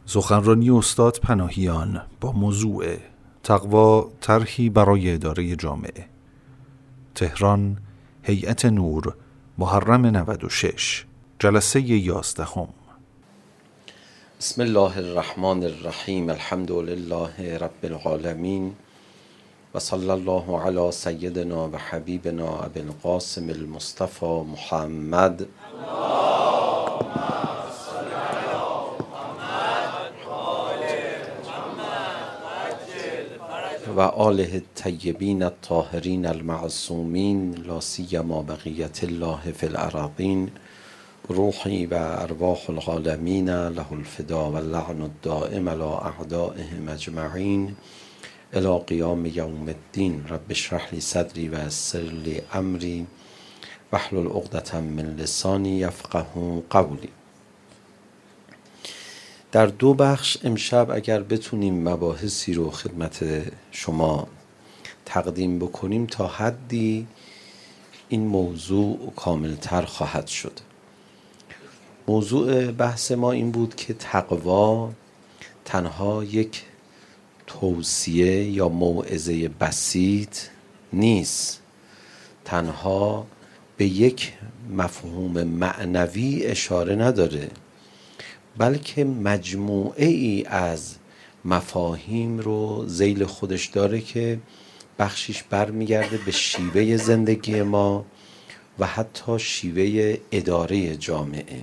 سخنرانی استاد پناهیان با موضوع تقوا طرحی برای اداره جامعه. تهران، هیئت نور، محرم 96، جلسه 11. بسم الله الرحمن الرحیم. الحمد لله رب العالمین و صلی الله علی سیدنا و حبیبنا ابی القاسم المصطفى محمد و آله الطیبین الطاهرین المعصومین لا سیما بقیة الله فی الأراضین. روحی و ارواح العالمین له الفدا و اللعن الدائم علی اعدائهم اجمعین الی قیام یوم الدین. رب اشرح لی صدری و یسر لی امری واحلل عقدة من لسانی یفقهوا قولی. در 2 بخش امشب اگر بتونیم مباحثی رو خدمت شما تقدیم بکنیم تا حدی این موضوع کاملتر خواهد شد. موضوع بحث ما این بود که تقوا تنها یک توصیه یا موعظه بسیط نیست، تنها به یک مفهوم معنوی اشاره نداره، بلکه مجموعه ای از مفاهیم رو ذیل خودش داره که بخشیش برمیگرده به شیوه زندگی ما و حتی شیوه اداره جامعه.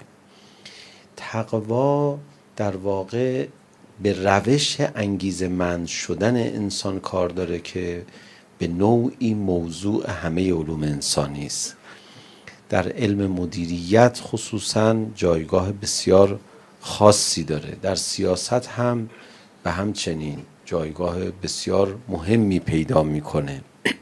تقوا در واقع به روش انگیزه‌مند شدن انسان کار داره که به نوعی موضوع همه علوم انسانی است. در علم مدیریت خصوصاً جایگاه بسیار خاصی داره، در سیاست هم به همچنین جایگاه بسیار مهمی پیدا میکنه.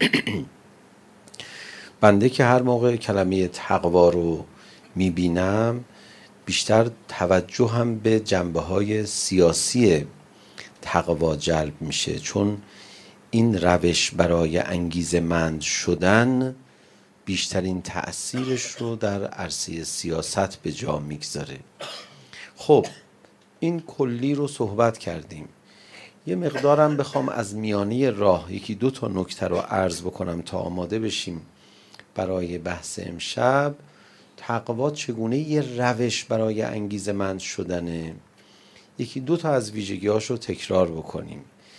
بنده که هر موقع کلمه تقوا رو میبینم بیشتر توجه هم به جنبه‌های سیاسی تقوا جلب میشه، چون این روش برای انگیزه‌مند شدن بیشترین تأثیرش رو در عرصه سیاست به جا میگذاره. خب این کلی رو صحبت کردیم. یه مقدارم بخوام از میانه راه 1-2 نکته رو عرض بکنم تا آماده بشیم برای بحث امشب. تقوا چگونه یه روش برای انگیزه‌مند شدنه، 1-2 از ویژگی‌هاش رو تکرار بکنیم.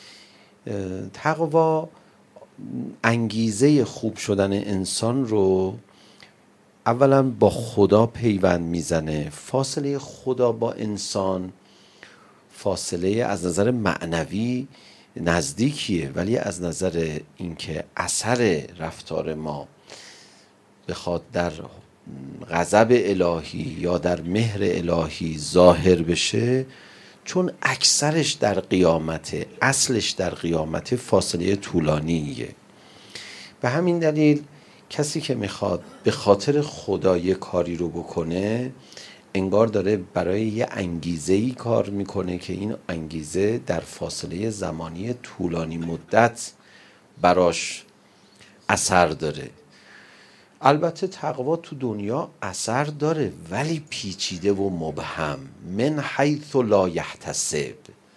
تقوا انگیزه خوب شدن انسان رو اولا با خدا پیوند میزنه. فاصله خدا با انسان فاصله از نظر معنوی نزدیکیه، ولی از نظر اینکه اثر رفتار ما بخواد در غضب الهی یا در مهر الهی ظاهر بشه، چون اکثرش در قیامته، اصلش در قیامته، فاصله طولانیه. به همین دلیل کسی که میخواد به خاطر خدا یه کاری رو بکنه انگار داره برای یه انگیزه‌ای کار میکنه که این انگیزه در فاصله زمانی طولانی مدت براش اثر داره. البته تقوا تو دنیا اثر داره ولی پیچیده و مبهم، من حیث لا یحتسب.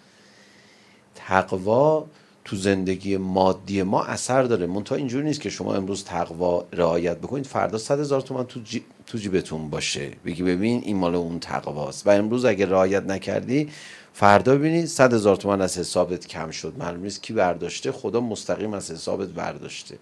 تقوا تو زندگی مادی ما اثر داره، منتها اینجوری نیست که شما امروز تقوا رعایت بکنید فردا 100,000 تومان تو جیبتون باشه بگی ببین این مال اون تقواست، و امروز اگه رعایت نکردی فردا ببینی 100,000 تومان از حسابت کم شد. معلوم نیست کی برداشته، خدا مستقیم از حسابت برداشته.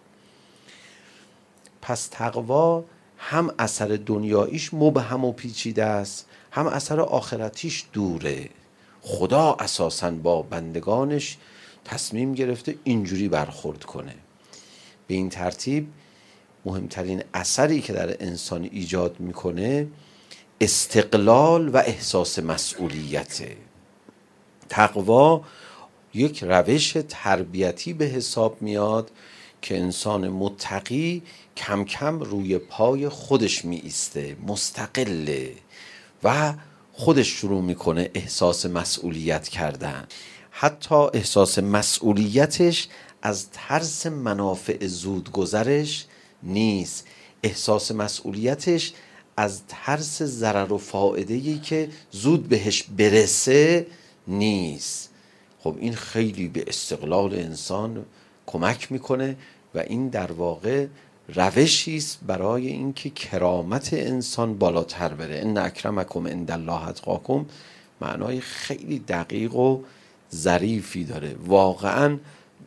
پس تقوا هم اثر دنیاییش مبهم و پیچیده است، هم اثر آخرتیش دوره. خدا اساساً با بندگانش تصمیم گرفته اینجوری برخورد کنه. به این ترتیب مهمترین اثری که در انسان ایجاد میکنه استقلال و احساس مسئولیته. تقوا یک روش تربیتی به حساب میاد که انسان متقی کم کم روی پای خودش می ایسته، مستقله و خودش شروع میکنه احساس مسئولیت کردن. حتی احساس مسئولیتش از ترس منافع زودگذرش نیست، احساس مسئولیتش از ترس ضرر و فائده‌ای که زود بهش برسه نیست. خب این خیلی به استقلال انسان کمک میکنه و این در واقع روشی است برای اینکه کرامت انسان بالاتر بره. ان اکرمکم عند الله اتقاکم معنای خیلی دقیق و ظریفی داره. واقعا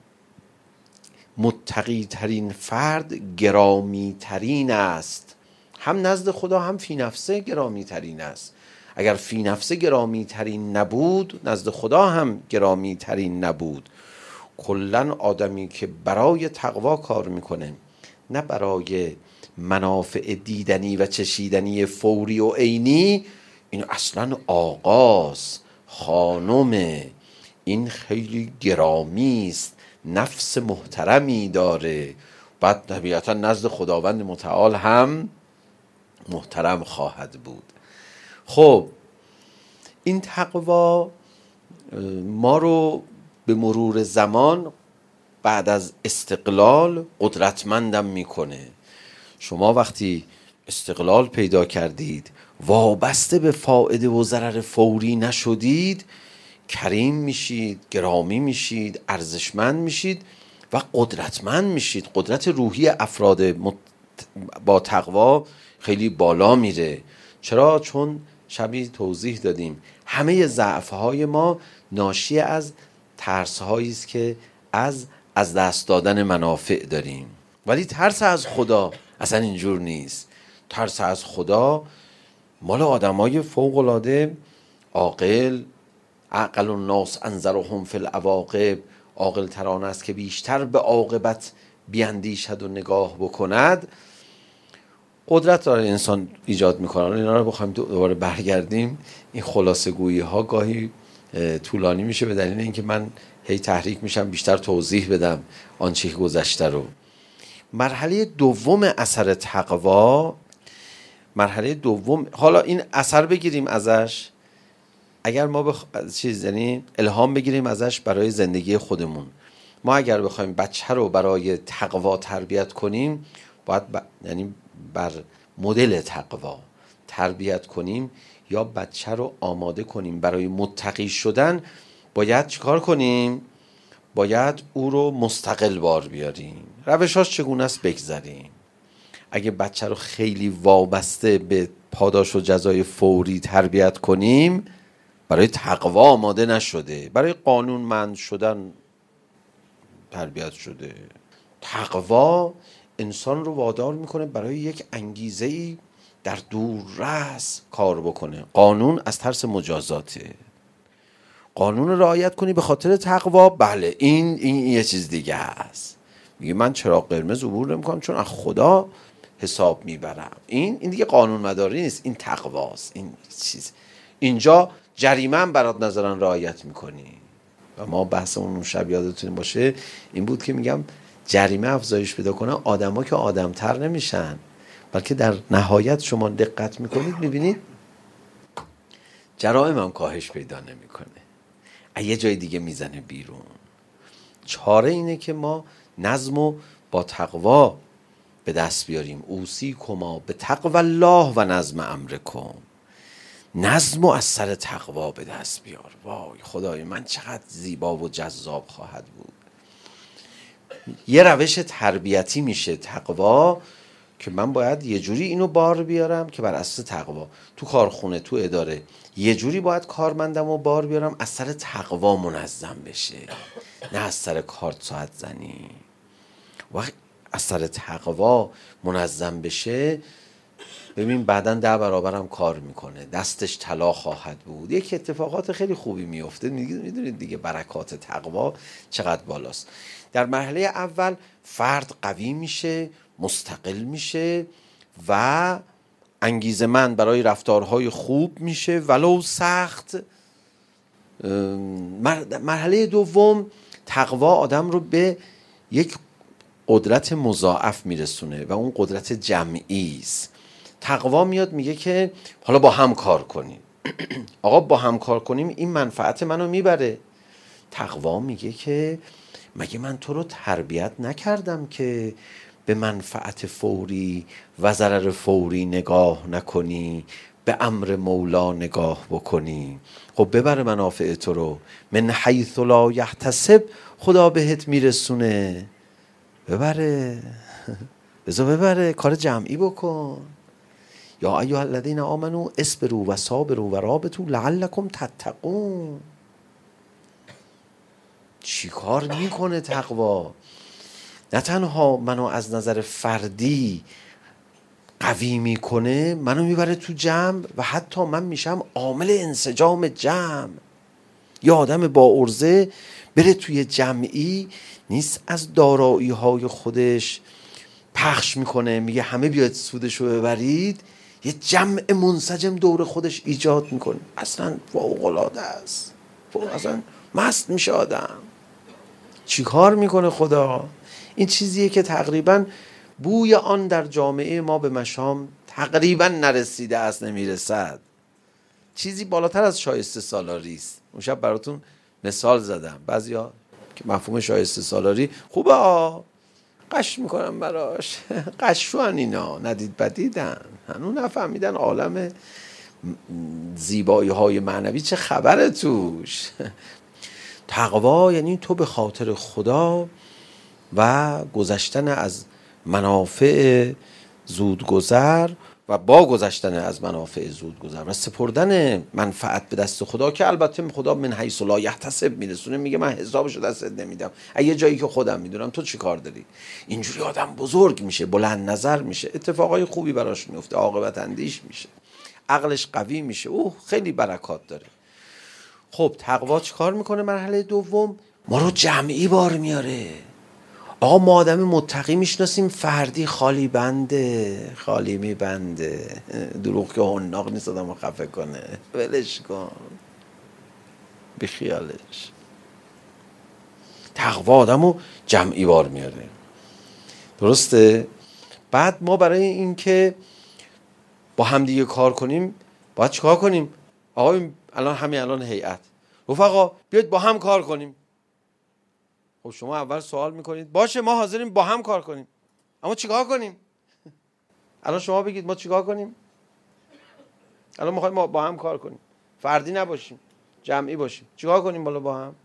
متقی ترین فرد گرامی ترین است، هم نزد خدا هم فی نفسه گرامی ترین است. اگر فی نفسه گرامی ترین نبود، نزد خدا هم گرامی ترین نبود. کلن آدمی که برای تقوا کار میکنه، نه برای منافع دیدنی و چشیدنی فوری و عینی، این اصلا آقاست، خانمه، این خیلی گرامی است، نفس محترمی داره، بعد طبیعتا نزد خداوند متعال هم محترم خواهد بود. خب این تقوا ما رو به مرور زمان بعد از استقلال قدرتمندم میکنه. شما وقتی استقلال پیدا کردید، وابسته به فائده و ضرر فوری نشدید، کریم میشید، گرامی میشید، ارزشمند میشید و قدرتمند میشید. قدرت روحی افراد با تقوا خیلی بالا میره. چرا؟ چون شبیه توضیح دادیم همه ضعف‌های ما ناشی از ترس‌هایی است که از دست دادن منافع داریم. ولی ترس از خدا اصلا اینجور نیست. ترس از خدا مال آدمای فوق‌العاده عاقل، عقل الناس انظرهم فی العواقب، عاقل تران است که بیشتر به عاقبت بیاندیشد و نگاه بکند. قدرت داره انسان ایجاد میکنه. اینا رو بخوایم دوباره برگردیم، این خلاصه گویی ها گاهی طولانی میشه به دلیل اینکه من هی تحریک میشم بیشتر توضیح بدم آنچه که گذشته رو. مرحله دوم اثر تقوا، مرحله دوم، حالا این اثر بگیریم ازش، اگر ما یعنی الهام بگیریم ازش برای زندگی خودمون. ما اگر بخوایم بچه رو برای تقوا تربیت کنیم، باید یعنی بر مدل تقوا تربیت کنیم یا بچه رو آماده کنیم برای متقی شدن، باید چیکار کنیم؟ باید او رو مستقل بار بیاریم. روشاش چگونه است بگذاریم. اگه بچه رو خیلی وابسته به پاداش و جزای فوری تربیت کنیم، برای تقوا آماده نشده، برای قانونمند شدن تربیت شده. تقوا انسان رو وادار میکنه برای یک انگیزه‌ای در دوررس کار بکنه. قانون از ترس مجازاته. قانون رو رعایت کنی به خاطر تقوا، بله این یه چیز دیگه است. میگه من چراغ قرمز عبور نمیکنم چون از خدا حساب میبرم. این دیگه قانون مداری نیست، این تقواست. این چیز اینجا جریمه هم برات نظرن رعایت میکنی. و ما بحثمون اون شب یادتون باشه این بود که میگم جریمه افزایش پیدا کنه، آدما که آدمتر نمیشن، بلکه در نهایت شما دقت میکنید میبینید جرائم هم کاهش پیدا نمیکنه، یه جای دیگه میزنه بیرون. چاره اینه که ما نظمو با تقوا به دست بیاریم. اوصیکما به تقوی الله و نظم امرکم. نظمو از سر تقوا به دست بیار. وای خدای من چقدر زیبا و جذاب خواهد بود. یه روش تربیتی میشه تقوا که من باید یه جوری اینو بار بیارم که بر اساس تقوا تو کارخونه، تو اداره، یه جوری باید کارمندمو بار بیارم از سر تقوا منظم بشه، نه از سر کارت ساعت زنی. وقتی از سر تقوا منظم بشه، ببین بعداً 10 برابرم کار میکنه، دستش طلا خواهد بود. یک اتفاقات خیلی خوبی میفته. میدونید دیگه برکات تقوا چقدر بالاست. در مرحله اول فرد قوی میشه، مستقل میشه و انگیزه‌مند برای رفتارهای خوب میشه ولو سخت. مرحله دوم تقوا آدم رو به یک قدرت مضاعف میرسونه و اون قدرت جمعی است. تقوا میاد میگه که حالا با هم کار کنیم. آقا با هم کار کنیم این منفعت منو میبره. تقوا میگه که مگه من تو رو تربیت نکردم که به منفعت فوری و ضرر فوری نگاه نکنی، به امر مولا نگاه بکنی، خب ببره منافع تو رو. من حیث لا یحتسب، خدا بهت میرسونه. ببره بذار ببره، کار جمعی بکن. یا ایها الذین آمنوا اصبروا و صابروا و رابطوا لعلکم تتقون. چی کار میکنه تقوا؟ نه تنها منو از نظر فردی قوی میکنه، منو میبره تو جمع و حتی من میشم عامل انسجام جمع. یه آدم با عرضه بره توی جمعی، نیست از دارایی های خودش پخش میکنه میگه همه بیاید سودشو ببرید، یه جمع منسجم دور خودش ایجاد میکنه. اصلا فوق‌العاده است، اصلا مست میشه آدم. چی کار میکنه خدا؟ این چیزیه که تقریبا بوی آن در جامعه ما به مشام تقریبا نرسیده است، نمیرسد. چیزی بالاتر از شایسته سالاری است. اون شب براتون مثال زدم، بعضیا که مفهوم شایسته سالاری خوبه قش میکنن براش قشوان اینا، ندید بدیدن، هنوز نفهمیدن عالم زیبایی های معنوی چه خبره توش. تقوا یعنی تو به خاطر خدا و گذشتن از منافع زودگذر و با گذشتن از منافع زودگذر و سپردن منفعت به دست خدا، که البته خدا من حیث لا یحتسب میرسونه، میگه من حسابشو دستت نمیدم، اگه جایی که خودم میدونم تو چی کار داری. اینجوری آدم بزرگ میشه، بلند نظر میشه، اتفاقای خوبی براش میفته، عاقبت اندیش میشه، عقلش قوی میشه، او خیلی برکات داره. خب تقوا چی کار میکنه؟ مرحله دوم ما رو جمعی بار میاره. آقا ما آدم متقی میشناسیم، فردی خالی بنده، خالی میبنده، دروغ که حناق نیست آدم رو خفه کنه، ولش کن، بی خیالش. تقوا آدم رو جمعی بار میاره، درسته؟ بعد ما برای این که با همدیگه کار کنیم باید چیکار کنیم؟ آقا الان هیئت رفقا بیاید با هم کار کنیم. خب شما اول سوال میکنید باشه ما حاضریم با هم کار کنیم، اما چیکار کنیم؟ الان شما بگید ما چیکار کنیم؟ الان میخوایم ما با هم کار کنیم، فردی نباشیم، جمعی باشیم، چیکار کنیم بالا با هم؟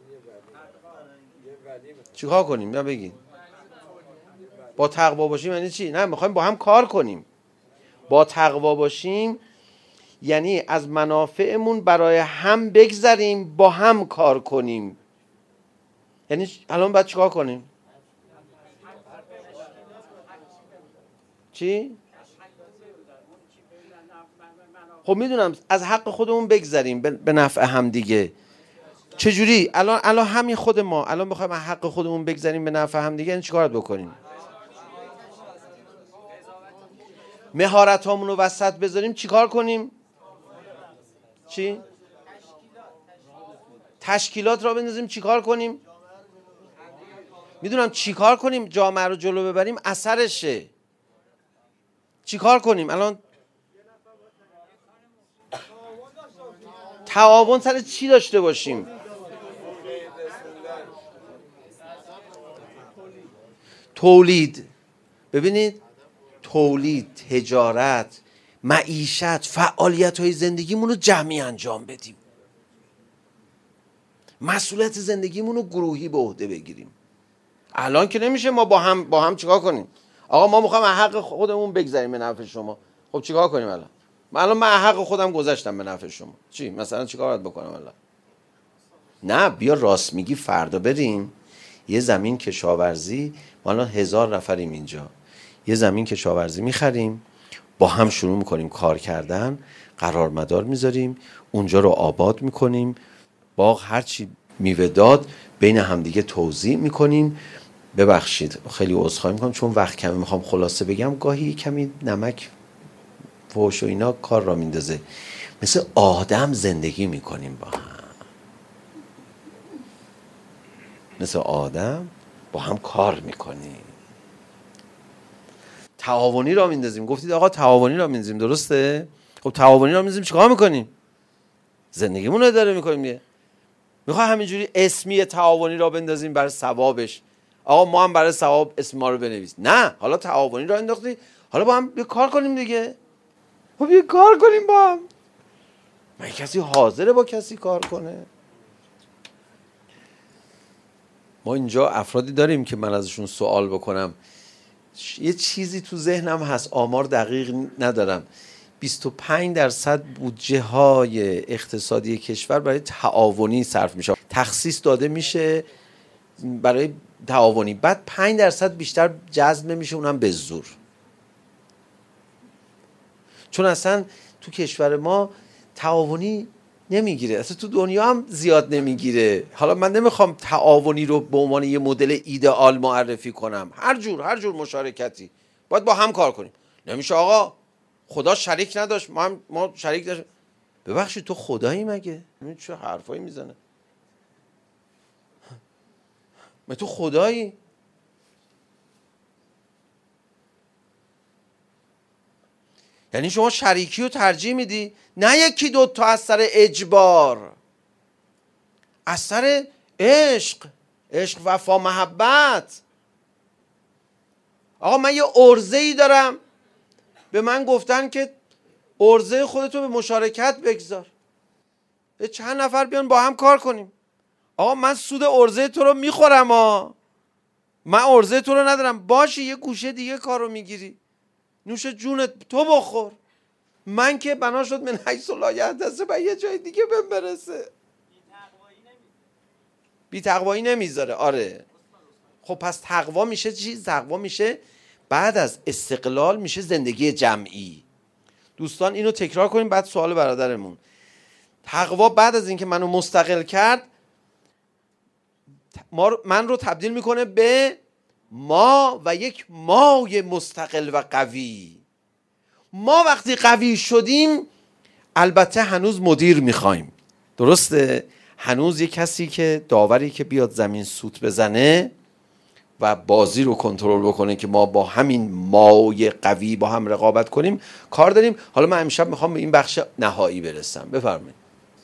چیکار کنیم؟ یا بگید با تقوا باشیم یعنی چی؟ نه میخوایم با هم کار کنیم. با تقوا باشیم یعنی از منافعمون برای هم بگذریم، با هم کار کنیم. یعنی الان باید چیکار کنیم؟ چی؟ خب میدونم از حق خودمون بگذریم به نفع هم دیگه. چجوری؟ الان همین خود ما الان بخوایم از حق خودمون بگذریم به نفع هم دیگه، یعنی چیکار بکنیم؟ مهارت هامون رو وسط بذاریم، چیکار کنیم؟ چی؟ تشکیلات را بندازیم، چیکار کنیم؟ میدونم چیکار کنیم جامعه رو جلو ببریم، اثرشه. چیکار کنیم؟ الان تعاون سر چی داشته باشیم؟ تولید. ببینید تولید، تجارت، معیشت، فعالیت های زندگیمون رو جمعی انجام بدیم. مسئولیت زندگیمون رو گروهی به عهده بگیریم. الان که نمیشه ما با هم چیکار کنیم؟ آقا ما میخوایم از حق خودمون بگذریم به نفع شما. خب چیکار کنیم الان من حق خودم گذاشتم به نفع شما، چی مثلا چیکار باید بکنم الان؟ نه بیا راست میگی، فردا بریم یه زمین کشاورزی، ما الان 1000 نفریم اینجا، یه زمین کشاورزی میخریم، با هم شروع میکنیم کار کردن، قرارمدار میذاریم، اونجا رو آباد میکنیم، باغ هرچی میوه داد بین همدیگه توزیع میکنیم. ببخشید خیلی عذرخواهی میکنم چون وقت کمی، میخوام خلاصه بگم، گاهی کمی نمک فحش و اینا کار را میندازه. مثل آدم زندگی میکنیم با هم، مثل آدم با هم کار میکنیم، تعاونی را میندازیم. گفتید آقا تعاونی را میندازیم، درسته؟ خب تعاونی را میندازیم چیکار میکنیم؟ زندگیمون رو اداره میکنیم دیگه. میخوای همینجوری اسمی تعاونی را بندازیم برای ثوابش؟ آقا ما هم برای ثواب اسم ما رو بنویس. نه، حالا تعاونی را انداختی، حالا با هم کار کنیم دیگه. خب یه کار کنیم با هم. من کسی حاضره با کسی کار کنه؟ ما اینجا افرادی داریم که من ازشون سوال بکنم، یه چیزی تو ذهنم هست، آمار دقیق ندارم، 25% بودجه های اقتصادی کشور برای تعاونی صرف میشه، تخصیص داده میشه برای تعاونی، بعد 5% بیشتر جذب نمیشه، اونم به زور. چون اصلا تو کشور ما تعاونی نمیگیره، اصلا تو دنیا هم زیاد نمیگیره. حالا من نمیخوام تعاونی رو به عنوان یه مدل ایدئال معرفی کنم، هر جور مشارکتی باید با هم کار کنیم. نمیشه آقا خدا شریک نداشت، ما شریک داشت. ببخشید تو خدایی مگه؟ چه حرفایی میزنه؟ من تو خدایی؟ یعنی شما شریکی رو ترجیح میدی؟ نه یکی دوتا از سر اجبار، از سر عشق، وفا، محبت. آقا من یه عرضه‌ای دارم، به من گفتن که عرضه خودتو به مشارکت بگذار، یه چند نفر بیان با هم کار کنیم. آقا من سود عرضه تو رو میخورم، من عرضه تو رو ندارم، باشی یه گوشه دیگه کارو میگیری، نوش جونت، تو بخور. من که بنا شد من حیث لا یحتسب به یه جای دیگه بهم برسه. بی تقوایی نمیذاره. آره خب پس تقوا میشه چی؟ تقوا میشه بعد از استقلال میشه زندگی جمعی. دوستان اینو تکرار کنیم بعد سوال برادرمون. تقوا بعد از اینکه منو مستقل کرد، من رو تبدیل میکنه به ما و یک مای مستقل و قوی. ما وقتی قوی شدیم البته هنوز مدیر میخوایم، درسته؟ هنوز یک کسی که داوری که بیاد زمین سوت بزنه و بازی رو کنترل بکنه که ما با همین مای قوی با هم رقابت کنیم کار داریم. حالا من امشب میخوام به این بخش نهایی برسم. بفرمایید.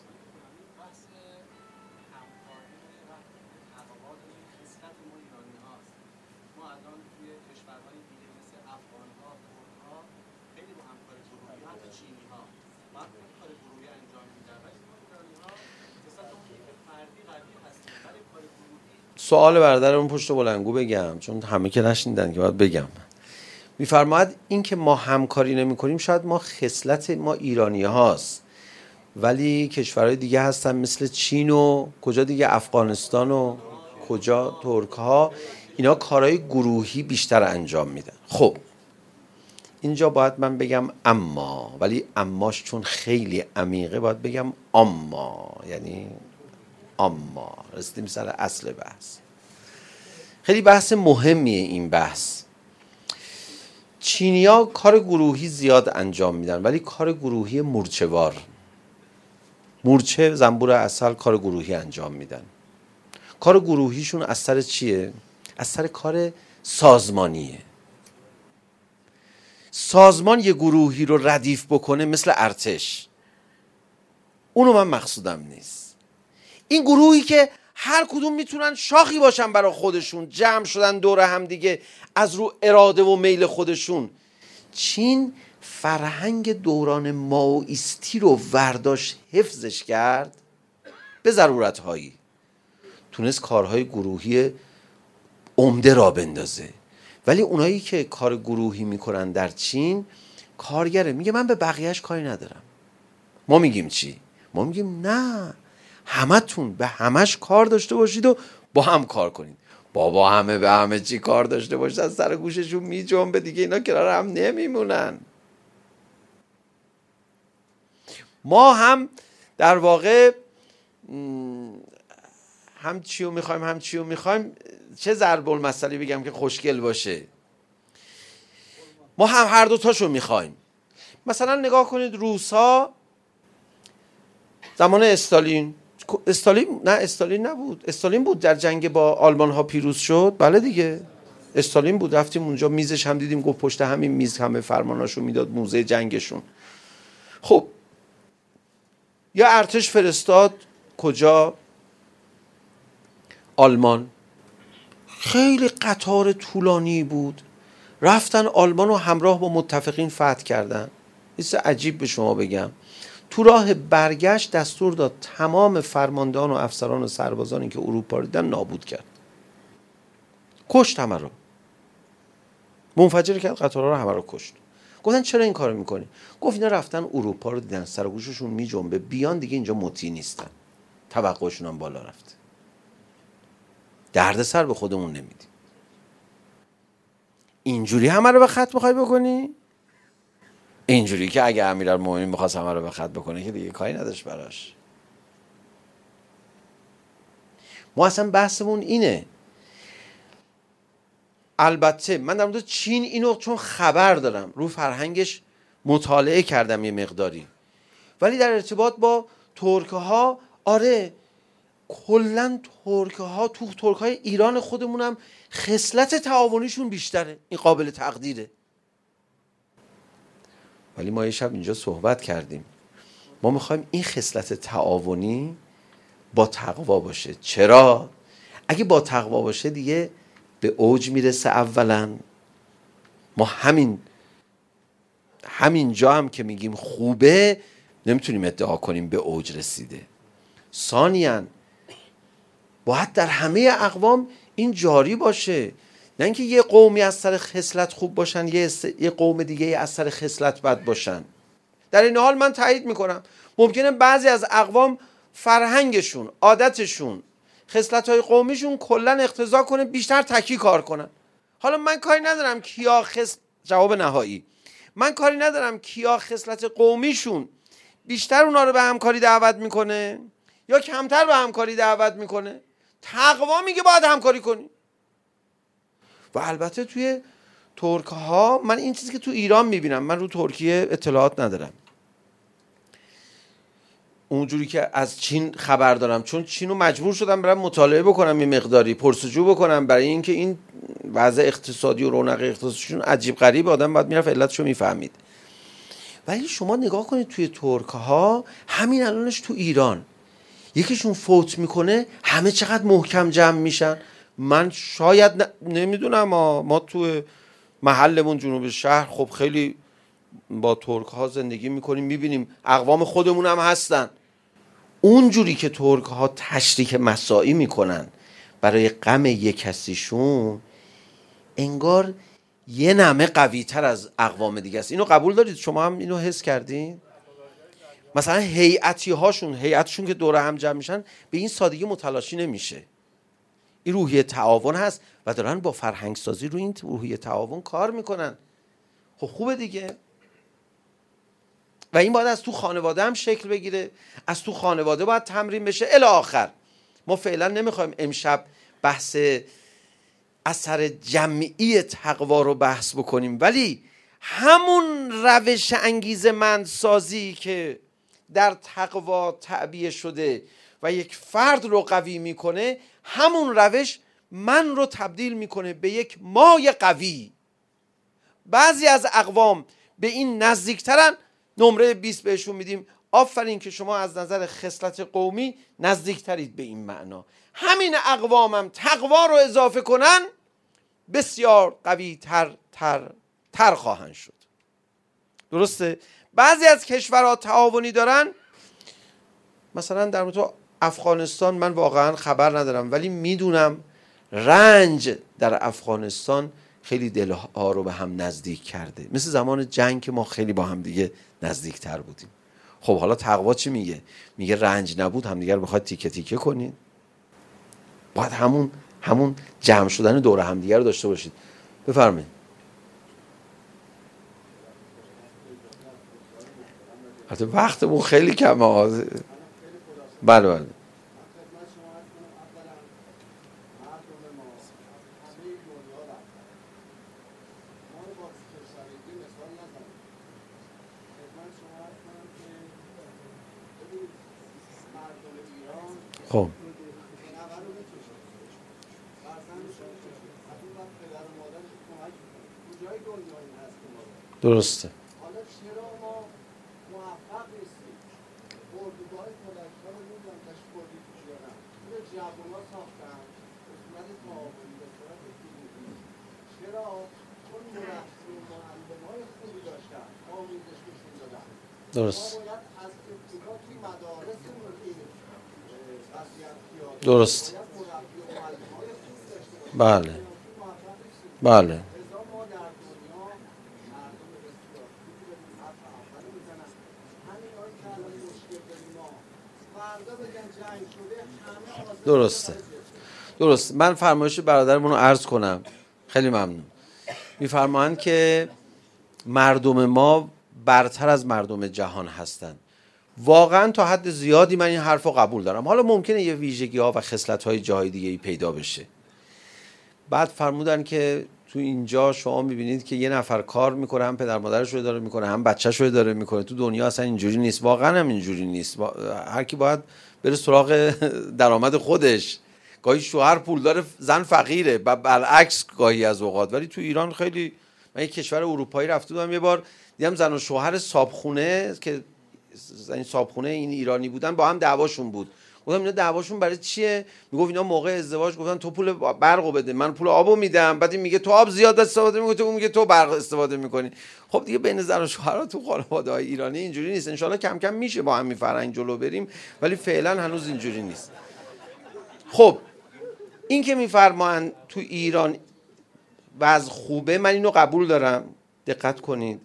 سوال برادرمون پشت بلندگو بگم چون همه که نشنیدن که باید بگم. میفرماید این که ما همکاری نمی کنیم شاید ما خصلت ما ایرانی هاست، ولی کشورهای دیگه هستن مثل چین و کجا دیگه، افغانستان و کجا، ترک ها، اینا کارهای گروهی بیشتر انجام میدن. خب اینجا باید من بگم اما، ولی اماش چون خیلی عمیقه باید بگم اما، یعنی اما رسیدیم سر اصل بحث. خیلی بحث مهمیه این بحث. چینی‌ها کار گروهی زیاد انجام میدن ولی کار گروهی مورچه‌وار، مورچه زنبور عسل کار گروهی انجام میدن. کار گروهیشون از سر چیه؟ از سر کار سازمانیه. سازمان یه گروهی رو ردیف بکنه مثل ارتش، اونو من مقصودم نیست. این گروهی که هر کدوم میتونن شاخی باشن برای خودشون، جمع شدن دور هم دیگه از رو اراده و میل خودشون. چین فرهنگ دوران مائویستی رو ورداشت، حفظش کرد به ضرورتهایی، تونست کارهای گروهی عمده را بندازه. ولی اونایی که کار گروهی میکنن در چین، کارگره میگه من به بقیهش کاری ندارم. ما میگیم چی؟ ما میگیم نه، همتون به همش کار داشته باشید و با هم کار کنید. بابا همه به همه چی کار داشته باشید از سر گوششون میجنبه دیگه، اینا کنار هم نمیمونن. ما هم در واقع هم چیو میخوایم هم چیو میخوایم، چه ضرب المثلی بگم که خوشگل باشه، ما هم هر دو تاشو میخوایم. مثلا نگاه کنید روسا زمان استالین نبود، استالین بود در جنگ با آلمان ها پیروز شد. بله دیگه استالین بود، رفتیم اونجا میزش هم دیدیم، گفت پشت همین میز همه فرماناشو میداد، موزه جنگشون. خب یا ارتش فرستاد کجا؟ آلمان. خیلی قطار طولانی بود، رفتن آلمان رو همراه با متفقین فتح کردن. چیز عجیب به شما بگم، تو راه برگشت دستور داد تمام فرماندهان و افسران و سربازانی که اروپا رو دیدن نابود کرد، کشت همه رو، منفجر کرد قطارها رو، همه رو کشت. گفتن چرا این کارو میکنی؟ گفت اینا رفتن اروپا رو دیدن، سر و گوششون میجنبه، بیان دیگه اینجا مطیع نیستن، توقعشون هم بالا رفته، دردسر به خودمون نمیدیم. اینجوری همه رو به خط میخوای بکنی؟ اینجوری که اگه امیرالمومنین میخواست همه رو به خط بکنه که دیگه کاری نداشت براش. ما اصلا بحثمون اینه. البته من در مورد چین اینو چون خبر دارم، رو فرهنگش مطالعه کردم یه مقداری، ولی در ارتباط با ترک ها، آره کلن ترک ها، تو ترک های ایران خودمونم خصلت تعاونیشون بیشتره، این قابل تقدیره. ولی ما یه شب اینجا صحبت کردیم، ما میخوایم این خصلت تعاونی با تقوا باشه. چرا؟ اگه با تقوا باشه دیگه به اوج میرسه. اولا ما همین جا هم که میگیم خوبه نمیتونیم ادعا کنیم به اوج رسیده. ثانیاً باید در همه اقوام این جاری باشه، نه اینکه یه قومی از سر خصلت خوب باشن یه قوم دیگه از سر خصلت بد باشن. در این حال من تایید میکنم ممکنه بعضی از اقوام فرهنگشون، عادتشون، خصلت‌های قومیشون کلا اقتضا کنه بیشتر تکی کار کنن. حالا من کاری ندارم کیا جواب نهایی، من کاری ندارم کیا خصلت قومیشون بیشتر اونا رو به همکاری دعوت میکنه یا کمتر به همکاری دعوت میکنه. تقوا میگه باید همکاری کنی. و البته توی ترک ها، من این چیزی که تو ایران میبینم، من رو ترکیه اطلاعات ندارم، اونجوری که از چین خبر دارم، چون چین رو مجبور شدم برم مطالعه بکنم، یه مقداری پرسجو بکنم، برای اینکه این وضع اقتصادی و رونق اقتصادیشون عجیب غریب، آدم باید میرفت علتشو میفهمید. ولی شما نگاه کنید توی ترک ها، همین الانش تو ایران یکیشون فوت میکنه همه چقدر محکم جمع میشن. من شاید نمیدونم، ما تو محلمون جنوب شهر خب خیلی با ترک ها زندگی میکنیم، میبینیم اقوام خودمون هم هستن. اونجوری که ترک ها تشریک مساعی میکنن برای غم یک کسیشون، انگار یه نمه قوی تر از اقوام دیگه است. اینو قبول دارید؟ شما هم اینو حس کردین؟ مثلا هیئتشون که دور هم جمع میشن به این سادگی متلاشی نمیشه. این روحیه تعاون هست و دارن با فرهنگ سازی روی این روحیه تعاون کار میکنن. خب خوبه دیگه. و این باید از تو خانواده هم شکل بگیره، از تو خانواده باید تمرین بشه الی آخر. ما فعلا نمیخوایم امشب بحث اثر جمعی تقوا رو بحث بکنیم، ولی همون روش انگیزه‌مندسازی که در تقوا تعبیه شده و یک فرد رو قوی میکنه، همون روش من رو تبدیل میکنه به یک مای قوی. بعضی از اقوام به این نزدیکترن، نمره 20 بهشون میدیم، آفرین که شما از نظر خصلت قومی نزدیکترید به این معنا. همین اقوام هم تقوا رو اضافه کنن بسیار قوی تر خواهند شد. درسته؟ بعضی از کشورها تعاونی دارن، مثلا در مورد افغانستان من واقعا خبر ندارم، ولی میدونم رنج در افغانستان خیلی دلها رو به هم نزدیک کرده، مثل زمان جنگ که ما خیلی با هم دیگه نزدیک تر بودیم. خب حالا تقوا چی میگه؟ میگه رنج نبود همدیگه رو بخواد تیکه تیکه کنین، باید همون جمع شدن دور همدیگه رو داشته باشید. بفرمایید. حتی وقتمون خیلی کمه. بله. خب درسته. حالا چرا ما موفق نیستیم؟ اردوگاه کودکان رو میدونم تشکیلی کشیدن، این جوان ها ساختن به صورت تعاونی، به صورت حقوقی. چرا چون مربی و معلمای خوبی داشتن، آموزش بهشون دادن. درست. ما باید از ابتدا توی مدارسمون این وضعیت پیاده درست. باید مربی و معلمای خوبی داشته باشیم. بله موفق نیستیم. بله لذا ما در دنیا مردم بسیار خوبی داریم، حرف اول میزنن. همین هایی که الان مشکل داریم ما، فردا بگن جنگ شده، همه حاضر درسته. درست. من فرمایش برادرمون رو عرض کنم. خیلی ممنون. میفرمایند که مردم ما برتر از مردم جهان هستند. واقعا تا حد زیادی من این حرف رو قبول دارم. حالا ممکنه یه ویژگی ها و خصلت های جای دیگه ای پیدا بشه. بعد فرمودن که تو اینجا شما میبینید که یه نفر کار میکنه، هم پدر مادرش رو اداره میکنه، هم بچه‌ش رو اداره میکنه. تو دنیا اصلا اینجوری نیست. واقعا هم اینجوری نیست. هر کی باید بره سراغ درآمد خودش. گاهی شوهر پولدار، زن فقیره، و برعکس گاهی از اوقات. ولی تو ایران خیلی، من یک کشور اروپایی رفته بودم یه بار، دیدم زن و شوهر صابخونه که این صابخونه این ایرانی بودن با هم دعواشون بود. گفتم اینا دعواشون برای چیه؟ میگفت اینا موقع ازدواج گفتن تو پول برقو بده، من پول آبو میدم. بعد این میگه تو آب زیاد استفاده میکنی، تو میگه تو برق استفاده میکنی. خب دیگه بین زن و شوهرها تو خانواده‌های ایرانی اینجوری نیست. ان شاءالله کم کم میشه با همین فرهنگ جلو بریم، ولی فعلا هنوز اینجوری نیست. خب این که میفرمان تو ایران وضع خوبه، من اینو قبول دارم. دقت کنید،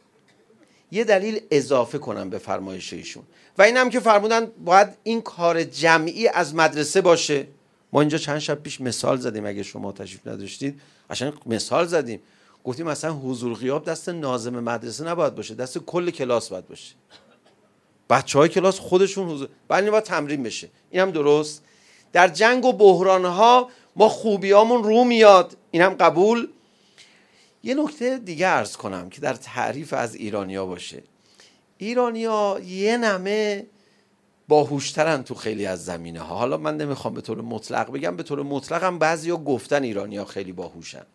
یه دلیل اضافه کنم به فرمایش ایشون، و اینم که فرمودن باید این کار جمعی از مدرسه باشه. ما اینجا چند شب پیش مثال زدیم، اگه شما تشریف نداشتید قشنگ مثال زدیم. گفتیم مثلا حضور غیاب دست ناظم مدرسه نباید باشه، دست کل کلاس باید باشه. بچه‌های کلاس خودشون حضور، بعد باید تمرین بشه. اینم درست. در جنگ و بحران‌ها ما خوبیامون رو میاد، اینم قبول. یه نکته دیگه عرض کنم که در تعریف از ایرانیا باشه. ایرانیا یه نمه باهوشترن تو خیلی از زمینه ها. حالا من نمیخوام به طور مطلق بگم، به طور مطلق هم بعضیا گفتن ایرانیا خیلی باهوشن.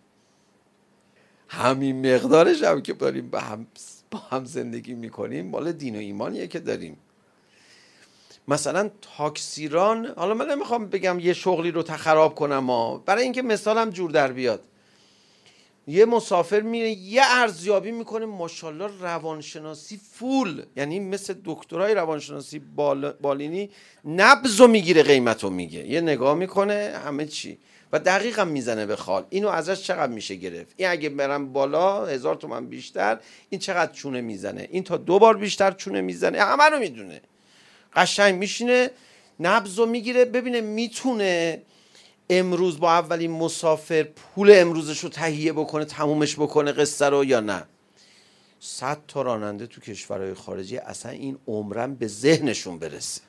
همین مقدارش هم که داریم با هم زندگی میکنیم مال دین و ایمانیه که داریم. مثلا تاکسیران، حالا من نمیخوام بگم یه شغلی رو خراب کنم برای اینکه مثالم جور در بیاد. یه مسافر میره یه ارزیابی میکنه، ماشاءالله روانشناسی فول، یعنی مثل دکترای روانشناسی بالینی نبضو میگیره، قیمتو میگه، یه نگاه میکنه همه چی و دقیقا میزنه به خال. اینو ازش چقدر میشه گرفت؟ این اگه برم بالا 1000 تومان بیشتر، این چقدر چونه میزنه؟ این تا 2 بار بیشتر چونه میزنه، همه رو میدونه. قشنگ میشینه نبضو میگیره ببینه میتونه امروز با اولین مسافر پول امروزش رو تهیه بکنه، تمومش بکنه قصه رو یا نه. 100 تا راننده تو کشورهای خارجی اصلا این عمرن به ذهنشون برسه.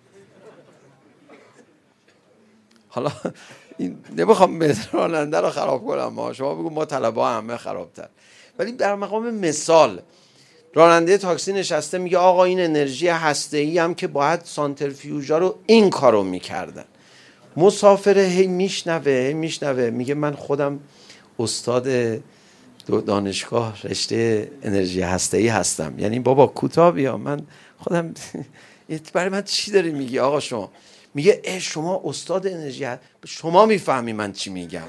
حالا نمیخوام راننده رو خراب کنم، شما بگو ما طلبه همه خرابتر، ولی در مقام مثال راننده تاکسی نشسته میگه آقا این انرژی هسته‌ای هم که باید سانترفیوژا رو این کارو میکردن. مسافر هی میشنوه میگه من خودم استاد دانشگاه رشته انرژی هسته‌ای هستم. یعنی بابا کوتاه بیا، من خودم برای من چی داری میگی آقا شما؟ میگه شما استاد انرژی شما میفهمی من چی میگم.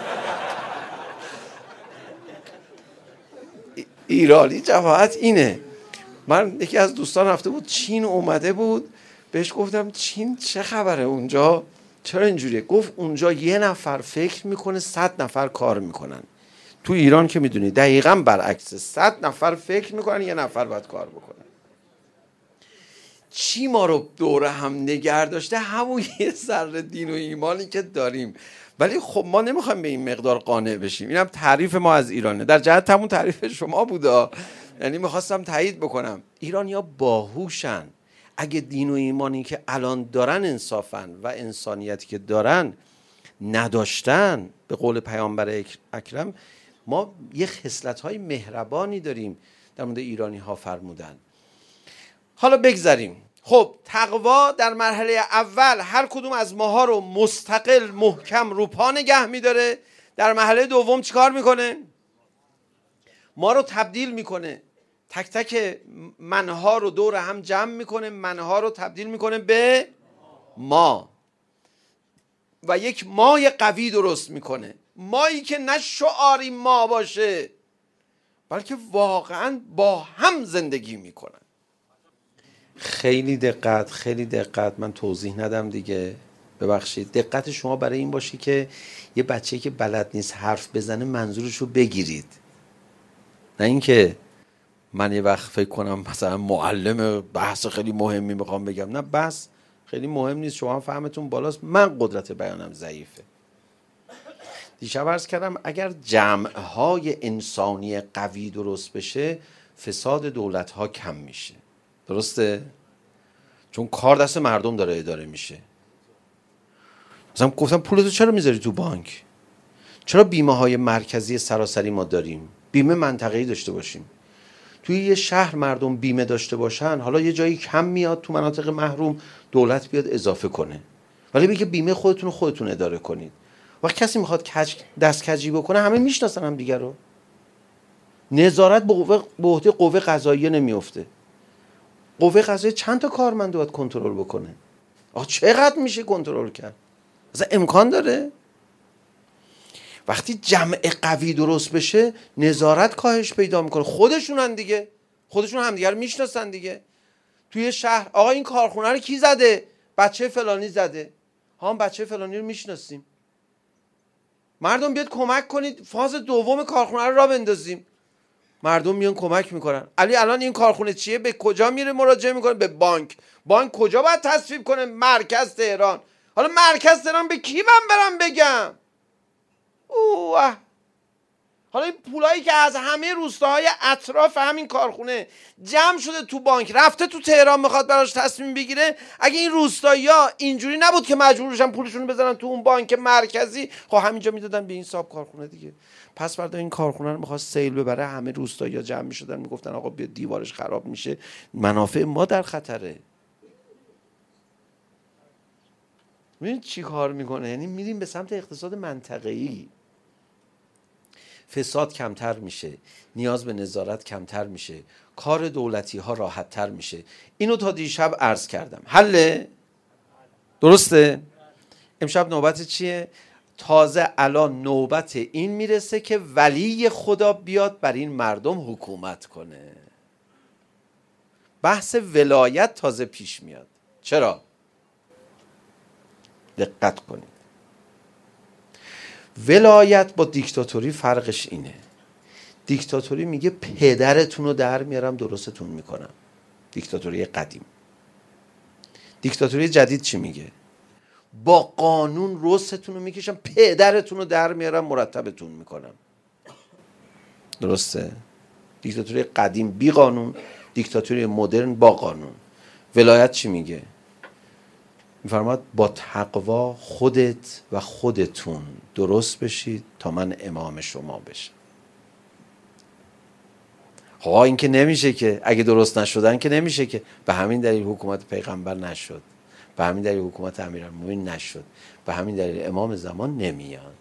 ایرانی جوابت اینه. من یکی از دوستان رفته بود چین، اومده بود، بهش گفتم چین چه خبره اونجا؟ چرا اینجوریه؟ گفت اونجا یه نفر فکر میکنه 100 نفر کار میکنن. تو ایران که میدونی دقیقاً برعکسه، 100 نفر فکر میکنن، یه نفر باید کار بکنه. چی ما رو دور هم نگه داشته؟ همون یه ذره دین و ایمانی که داریم. ولی خب ما نمیخوایم به این مقدار قانع بشیم. اینم تعریف ما از ایرانه، در جهت همون تعریف شما بودا، یعنی میخواستم تایید بکنم. ایرانیا باهوشن. اگه دین و ایمانی که الان دارن انصافن و انسانیتی که دارن نداشتن، به قول پیامبر اکرم ما یه خصلت‌های مهربانی داریم در مورد ایرانی ها فرمودن. حالا بگذاریم. خب تقوا در مرحله اول هر کدوم از ماها رو مستقل محکم رو پا نگه میداره. در مرحله دوم چیکار میکنه؟ ما رو تبدیل میکنه، تک تک منها رو دور هم جمع میکنه، منها رو تبدیل میکنه به ما و یک مای قوی درست میکنه. مایی که نه شعاری ما باشه بلکه واقعا با هم زندگی میکنن. خیلی دقت، من توضیح ندم دیگه، ببخشید. دقت شما برای این باشه که یه بچه که بلد نیست حرف بزنه منظورش رو بگیرید، نه اینکه من یه وقت فکر کنم مثلا معلم بحث خیلی مهمی میخوام بگم. نه، بحث خیلی مهم نیست، شما فهمتون بالاست، من قدرت بیانم ضعیفه. دیشب عرض کردم اگر جمع‌های انسانی قوی درست بشه فساد دولت‌ها کم میشه. درسته؟ چون کار دست مردم داره اداره میشه. مثلا گفتم پولتو چرا میذاری تو بانک؟ چرا بیمه های مرکزی سراسری ما داریم؟ بیمه منطقه‌ای داشته باشیم. توی یه شهر مردم بیمه داشته باشن، حالا یه جایی کم میاد تو مناطق محروم دولت بیاد اضافه کنه، ولی بگه بیمه خودتون اداره کنید. وقتی کسی میخواد دست کجی بکنه همه میشناسن هم دیگه رو. نظارت به عهده قوه قضاییه نمیفته. قوه قضاییه چند تا کارمند باید کنترل بکنه؟ آخه چقدر میشه کنترل کرد؟ اصلا امکان داره؟ وقتی جمع قوی درست بشه نظارت کاهش پیدا میکنه. خودشونن دیگه، خودشون همدیگه رو میشناسن دیگه. توی شهر آقا این کارخونه رو کی زده؟ بچه فلانی زده. ها، بچه فلانی رو میشناسیم. مردم بیاد کمک کنید فاز دوم کارخونه رو راه بندازیم. مردم میان کمک میکنن. علی الان این کارخونه چیه؟ به کجا میره مراجعه میکنه؟ به بانک. بانک کجا باید تصویب کنه؟ مرکز تهران. حالا مرکز تهران به کی من برم بگم؟ اوه، حالا این پولایی که از همه روستاهای اطراف همین کارخونه جمع شده تو بانک رفته تو تهران میخواد براش تصمیم بگیره، اگه این روستایی‌ها اینجوری نبود که مجبور بشن پولشون بزنن تو اون بانک مرکزی، خب همینجا میدادن به این صاحب کارخونه دیگه. پس فردا این کارخونه رو میخواست سیل ببره، همه روستایی‌ها جمع میشدن میگفتن آقا بیا دیوارش خراب میشه، منافع ما در خطره. ببین چی کار میکنه؟ یعنی میریم به سمت اقتصاد منطقه‌ای. فساد کمتر میشه، نیاز به نظارت کمتر میشه، کار دولتی ها راحت تر میشه. اینو تا دیشب عرض کردم. حله؟ درسته؟ امشب نوبت چیه؟ تازه الان نوبت این میرسه که ولی خدا بیاد بر این مردم حکومت کنه. بحث ولایت تازه پیش میاد. چرا؟ دقت کنید. ولایت با دیکتاتوری فرقش اینه. دیکتاتوری میگه پدرتون رو در میارم درستتون میکنم. دیکتاتوری قدیم. دیکتاتوری جدید چی میگه؟ با قانون رستتون رو میکشم، پدرتون رو در میارم مرتبتون میکنم. درسته؟ دیکتاتوری قدیم بی قانون، دیکتاتوری مدرن با قانون. ولایت چی میگه؟ میفرماد با تقوا خودت و خودتون درست بشید تا من امام شما بشم. خب این که نمیشه که، اگه درست نشدن که نمیشه که. به همین دلیل حکومت پیغمبر نشد، به همین دلیل حکومت امیرالمومنین نشد، به همین دلیل امام زمان نمیاد.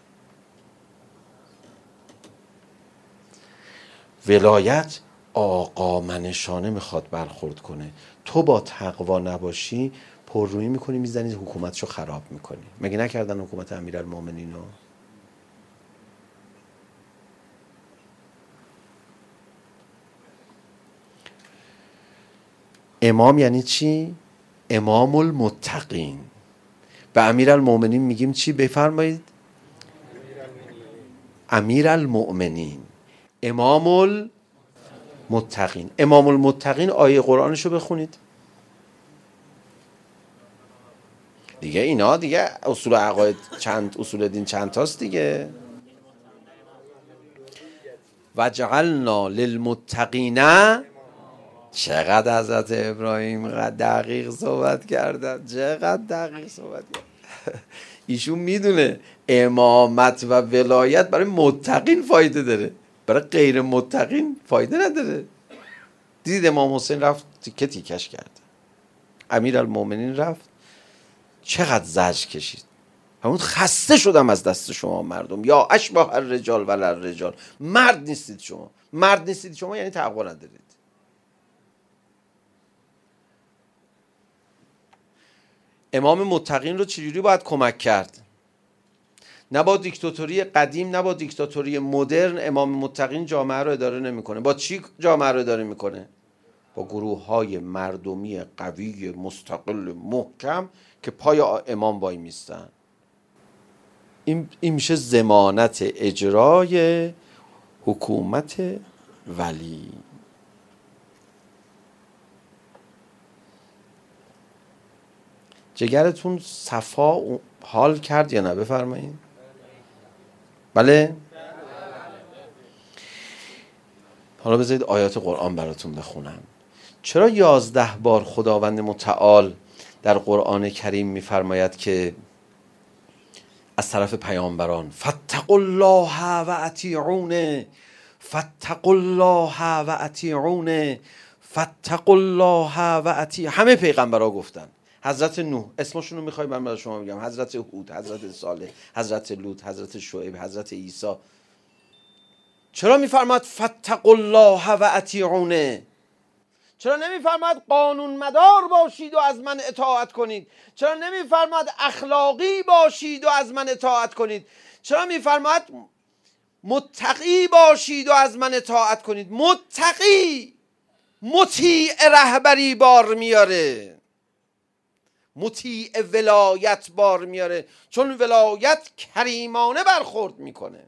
ولایت آقا منشانه میخواد برخورد کنه. تو با تقوا نباشی پررویی میکنی، میزنی حکومتشو خراب میکنی. مگه نکردن حکومت امیرالمومنین رو؟ امام یعنی چی؟ امام المتقین. به امیرالمومنین میگیم چی؟ بفرمایید. امیرالمومنین، امام المتقین. امام المتقین آیه قرآنشو بخونید دیگه. اینا دیگه اصول عقاید اصول دین چند تاست دیگه. و جعلنا للمتقین. چقدر حضرت ابراهیم دقیق صحبت کردن، چقدر دقیق صحبت کردن. ایشون میدونه امامت و ولایت برای متقین فایده داره، برای غیر متقین فایده نداره. دیدید امام حسین رفت تیکه تیکش کرد، امیرالمومنین رفت چقدر زجر کشید. همون خسته شدم از دست شما مردم، یا اشباه الرجال ولا الرجال. مرد نیستید شما، مرد نیستید شما یعنی تقوا ندارید. امام متقین رو چجوری باید کمک کرد؟ نه با دیکتاتوری قدیم نه با دیکتاتوری مدرن امام متقین جامعه رو اداره نمیکنه. با چی جامعه رو اداره میکنه؟ با گروه‌های مردمی قوی مستقل محکم که پای امام وای میستن. این میشه ضمانت اجرای حکومت ولی. جگرتون صفا حال کرد یا نه؟ بفرمایید. بله؟ حالا بذارید آیات قرآن براتون بخونم. چرا 11 بار خداوند متعال در قرآن کریم میفرماید که از طرف پیامبران فاتقوا الله و اطیعون، فاتقوا الله و اطیعون، فاتقوا الله و اطیعون. همه پیغمبرها گفتن. حضرت نوح اسمشون رو میخوای من برای شما بگم، حضرت هود، حضرت صالح، حضرت لوط، حضرت شعیب، حضرت عیسی. چرا میفرماد فاتقوا الله و اطیعون؟ چرا نمیفرماد قانون مدار باشید و از من اطاعت کنید؟ چرا نمیفرماد اخلاقی باشید و از من اطاعت کنید؟ چرا میفرماد متقی باشید و از من اطاعت کنید؟ متقی مطیع رهبری بار میاره، مطیع ولایت بار میاره، چون ولایت کریمانه برخورد میکنه.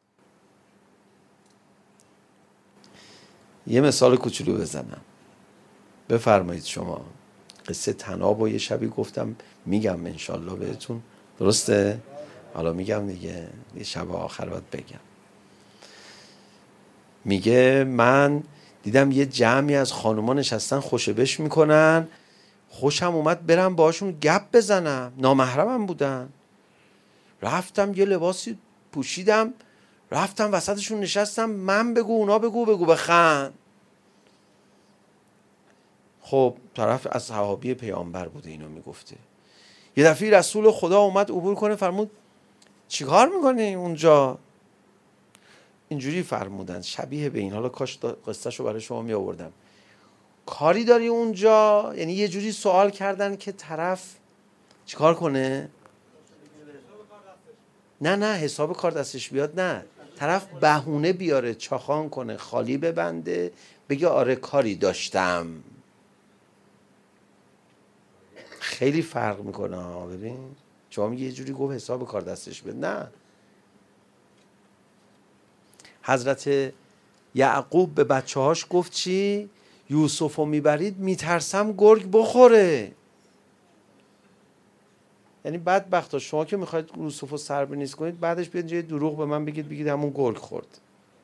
یه مثال کوچولو بزنم. بفرمایید شما. قصه طناب و یه شبی گفتم میگم انشالله بهتون، درسته؟ حالا میگم دیگه، یه شب آخر باید بگم. میگه من دیدم یه جمعی از خانوما نشستن خوشبش میکنن، خوشم اومد برم باشون گپ بزنم، نامحرمم بودن. رفتم یه لباسی پوشیدم، رفتم وسطشون نشستم، من بگو اونا بگو بخند. خب طرف از صحابی پیامبر بوده اینو میگفته. یه دفعه رسول خدا اومد عبور کنه، فرمود چیکار میکنی اونجا؟ اینجوری فرمودن شبیه به این، حالا کاش قصهشو برای شما می آوردم. کاری داری اونجا؟ یعنی یه جوری سوال کردن که طرف چیکار کنه؟ نه حساب کار دستش بیاد، نه، طرف بهونه بیاره، چاخان کنه، خالی ببنده، بگه آره کاری داشتم. خیلی فرق میکنه. ببین شما میگه یه جوری گفت حساب کار دستش بیاد، نه. حضرت یعقوب به بچه‌هاش گفت چی؟ یوسفو میبرید میترسم گرگ بخوره. یعنی بدبختا شما که میخواید یوسفو سربنیز کنید، بعدش بیاد یه دروغ به من بگید همون گرگ خورد.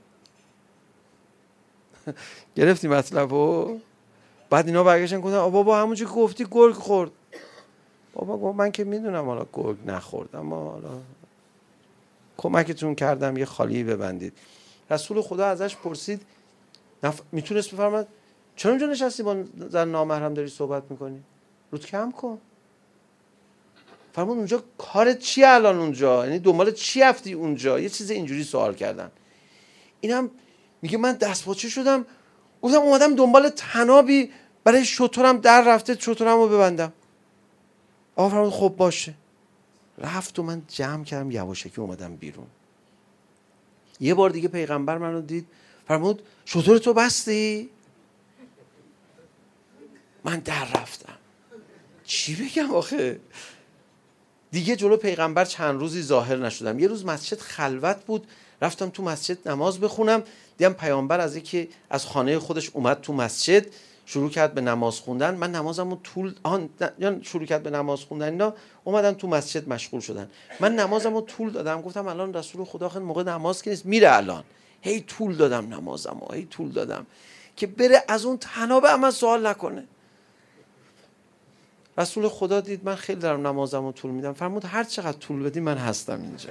گرفتی مطلبو؟ بعد اینا برگشتن گفتن بابا همونجوری که گفتی گرگ خورد. بابا من که میدونم حالا گرگ نخورد، اما حالا کمکتون کردم یه خالی ببندید. رسول خدا ازش پرسید میتونست بفرماد چرا اونجا نشستی با زن نامحرم داری صحبت میکنی؟ رود کم کن. فرمود اونجا کارت چیه الان اونجا؟ یعنی دنبال چی رفتی اونجا؟ یه چیز اینجوری سوال کردن. اینم میگه من دستپاچه شدم، گفتم اومدم دنبال طنابی برای شترم در رفته، شترمو ببندم. آقا فرمود خب باشه. رفت و من جمع کردم یواشکی اومدم بیرون. یه بار دیگه پیغمبر منو دید، فرمود شتر تو بستی؟ من در رفتم. چی بگم آخه؟ دیگه جلو پیغمبر چند روزی ظاهر نشدم. یه روز مسجد خلوت بود، رفتم تو مسجد نماز بخونم، دیدم پیامبر از یکی از خانه خودش اومد تو مسجد، شروع کرد به نماز خوندن. من نمازمو شروع کرد به نماز خوندن، اینا اومدن تو مسجد مشغول شدن. من نمازمو طول دادم، گفتم الان رسول خدا خیلی موقع نماز که نیست، میره الان. هی طول دادم نمازمو، هی طول دادم که بره از اون طنابه من سوال نکنه. رسول خدا دید من خیلی دارم نمازمو طول میدم، فرمود هر چقدر طول بدی من هستم اینجا.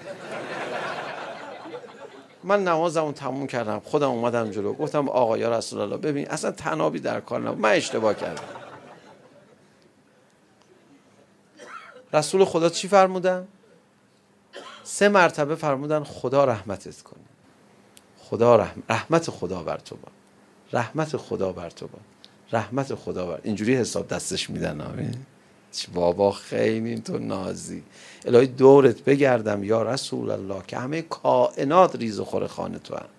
من نمازمو تموم کردم، خودم اومدم جلو، گفتم آقا یا رسول الله ببین اصلا طنابی در کار نبود، من اشتباه کردم. رسول خدا چی فرمودن؟ 3 مرتبه فرمودن خدا رحمتت کنه، خدا رحمت خدا بر تو باد، رحمت خدا بر تو باد، رحمت خدا بر. اینجوری حساب دستش میدن. آمین. بابا خیلی تو نازی، الهی دورت بگردم یا رسول الله که همه کائنات ریز و خور خانه تو هم.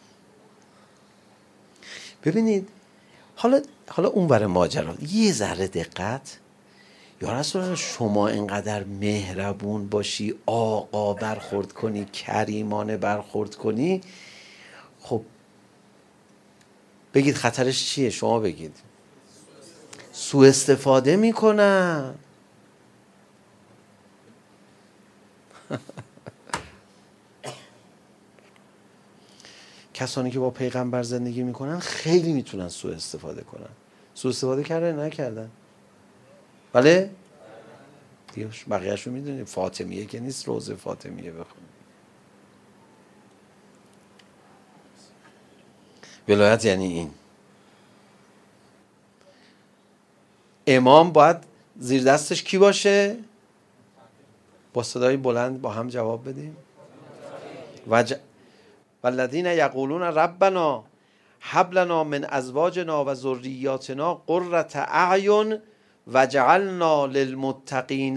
ببینید حالا اون ور ماجرا یه ذره دقت. یا رسول الله شما اینقدر مهربون باشی، آقا برخورد کنی، کریمانه برخورد کنی، خب بگید خطرش چیه؟ شما بگید. سوء استفاده میکنن. کسانی که با پیغمبر زندگی میکنن خیلی میتونن سوء استفاده کنن. سوء استفاده کردن نکردن؟ بله؟ دیگه بقیه‌اش رو میدونیم. فاطمیه که نیست روزه فاطمیه بخونیم. ولایت یعنی این. امام باید زیر دستش کی باشه؟ با صدای بلند با هم جواب بدیم. والذین یقولون ربنا هب لنا من ازواجنا و ذریاتنا قرة اعین وجعلنا للمتقین،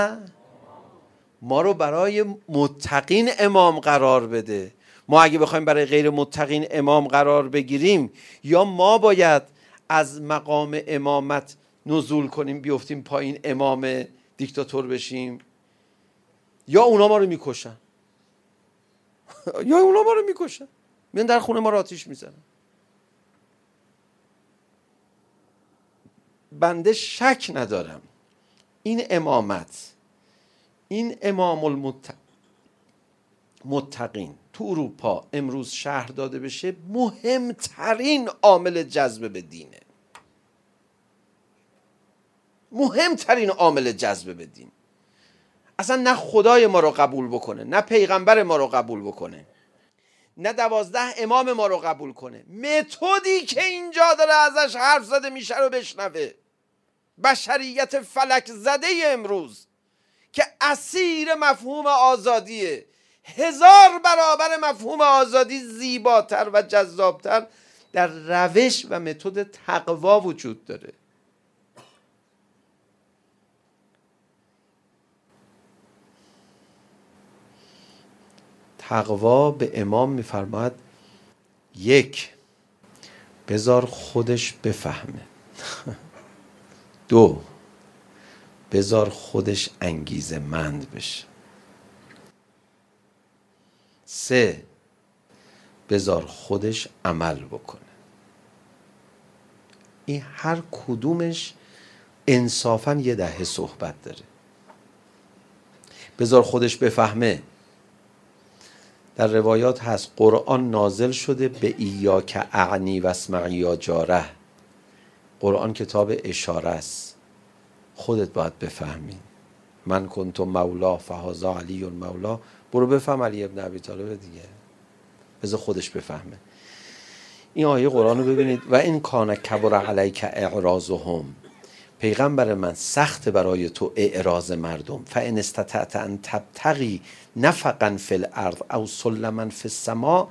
ما رو برای متقین امام قرار بده. ما اگه بخوایم برای غیر متقین امام قرار بگیریم، یا ما باید از مقام امامت نزول کنیم بیفتیم پایین امام دیکتاتور بشیم، یا اونا ما رو میکشن. میان در خونه ما رو آتیش میزنن. بنده شک ندارم این امامت، این امام المتقین تو اروپا امروز شهر داده بشه، مهمترین عامل جذب به دینه. مهمترین عامل جذب به دین. اصلا نه خدای ما رو قبول بکنه، نه پیغمبر ما رو قبول بکنه، نه 12 امام ما رو قبول کنه. متدی که اینجا داره ازش حرف زده میشه رو بشنوه. بشریت فلک زده امروز که اسیر مفهوم آزادیه، 1000 برابر مفهوم آزادی زیباتر و جذابتر در روش و متد تقوا وجود داره. تقوا به امام میفرماید 1 بذار خودش بفهمه، 2 بذار خودش انگیزه مند بشه، 3 بذار خودش عمل بکنه. این هر کدومش انصافاً یه دهه صحبت داره. بذار خودش بفهمه. در روایات هست قرآن نازل شده به ایاک اعنی و اسمعی یا جاره. قرآن کتاب اشاره است. خودت باید بفهمی. من کنت مولا فهذا علی مولا. برو بفهم علی ابن ابی طالب دیگه. بذار خودش بفهمه. این آیه قرآن رو ببینید. و این کان کبر علیک اعراضهم. پیغمبر من سخت برای تو اعراض مردم. فان استطعت ان تبتغی نفقا فی الارض او سلما فی السماء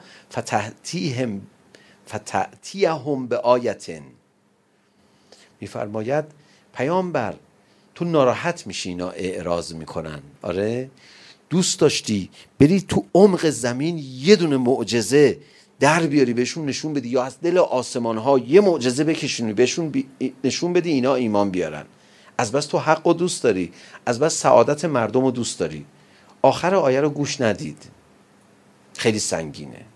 فتأتیهم بآیة. میفرماید پیامبر تو ناراحت میشی اینا اعراض میکنن، آره دوست داشتی بری تو عمق زمین یه دونه معجزه در بیاری بهشون نشون بدی، یا از دل آسمان ها یه معجزه بکشونی بهشون نشون بدی اینا ایمان بیارن. از بس تو حق و دوست داری، از بس سعادت مردم رو دوست داری. آخر آیه رو گوش ندید، خیلی سنگینه.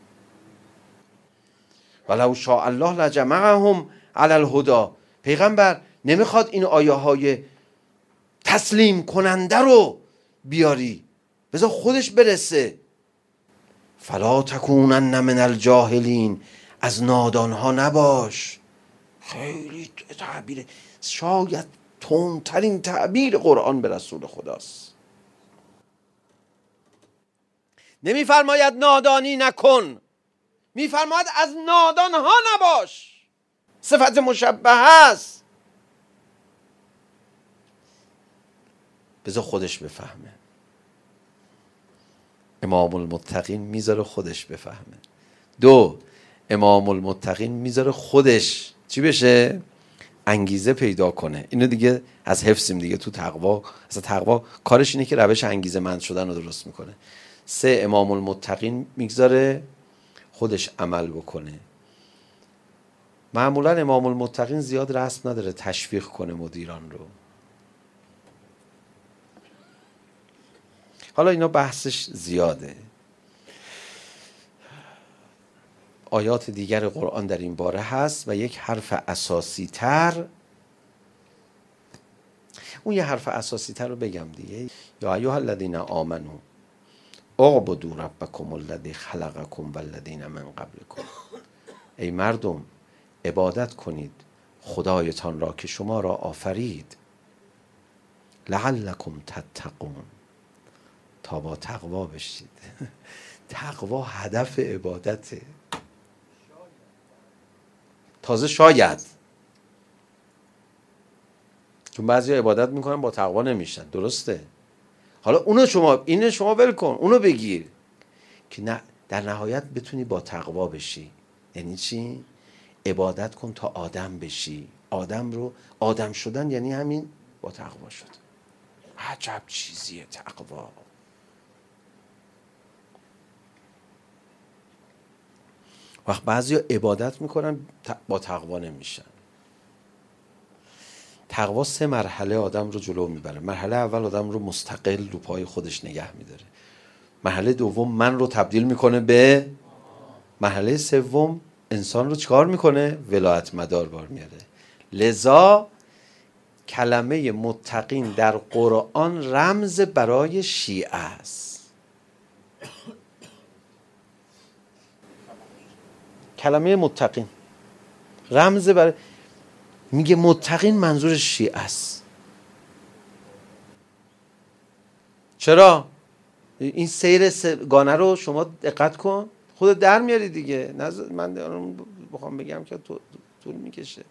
ولو شاء الله لجمعهم علی الهدی. پیغمبر نمیخواد این آیه های تسلیم کننده رو بیاری، بذار خودش برسه. فلا تکونن من الجاهلین. از نادان ها نباش. خیلی تعبیر، شاید تندترین تعبیر قرآن به رسول خداست. نمیفرماید نادانی نکن، میفرماید از نادان ها نباش. صفت مشبه است. بذار خودش بفهمه. امام المتقین میذاره خودش بفهمه. 2 امام المتقین میذاره خودش چی بشه؟ انگیزه پیدا کنه. اینو دیگه از حفظیم دیگه تو تقوا. اصلا تقوا کارش اینه که روش انگیزه مند شدن رو درست میکنه. 3 امام المتقین میگذاره خودش عمل بکنه. معمولا امام المتقین زیاد رسم نداره تشویق کنه مدیران رو. حالا اینا بحثش زیاده. آیات دیگر قرآن در این باره هست و یک حرف اساسی تر، اون یه حرف اساسی تر رو بگم دیگه. یا ایها الذین آمنو اعبدوا ربکم الذی خلقکم والذین من قبلکم. ای مردم عبادت کنید خدایتان را که شما را آفرید، لعلکم تتقون، تا با تقوا بشید. تقوا هدف عبادته. تازه شاید، چون بعضی عبادت میکنن با تقوا نمیشن، درسته؟ حالا اینو شما ول کن، اونو بگیر که نه در نهایت بتونی با تقوا بشی. یعنی چی؟ عبادت کن تا آدم بشی. آدم شدن یعنی همین با تقوا شد. عجب چیزیه تقوا. وقت بعضی ها عبادت میکنن با تقوا نمیشن. تقوا 3 مرحله آدم رو جلو میبره. مرحله اول آدم رو مستقل رو پای خودش نگه میداره. مرحله دوم من رو تبدیل میکنه به. مرحله سوم انسان رو چکار میکنه؟ ولایت مدار بار میاره. لذا کلمه متقین در قرآن رمز برای شیعه است. کلمه متقین رمز برای، میگه متقین منظور شیعه است. چرا؟ این سیر گانه رو شما دقت کن، خودت در میاری دیگه. من بخوام بگم که طول میکشه.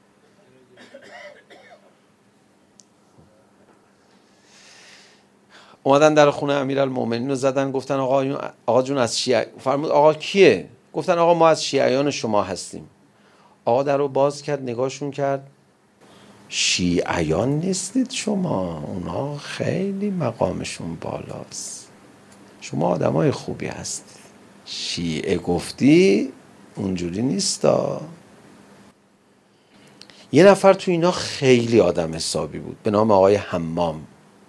اومدن در خونه امیرالمومنین رو زدن، گفتن آقا جون از شیعه. فرمود آقا کیه؟ گفتن آقا ما از شیعیان شما هستیم. آقا در رو باز کرد، نگاهشون کرد، شیعیان نیستید شما، اونا خیلی مقامشون بالاست، شما آدمای خوبی هستید. شیعه گفتی اونجوری نیستا. یه نفر تو اینا خیلی آدم حسابی بود به نام آقای حمام.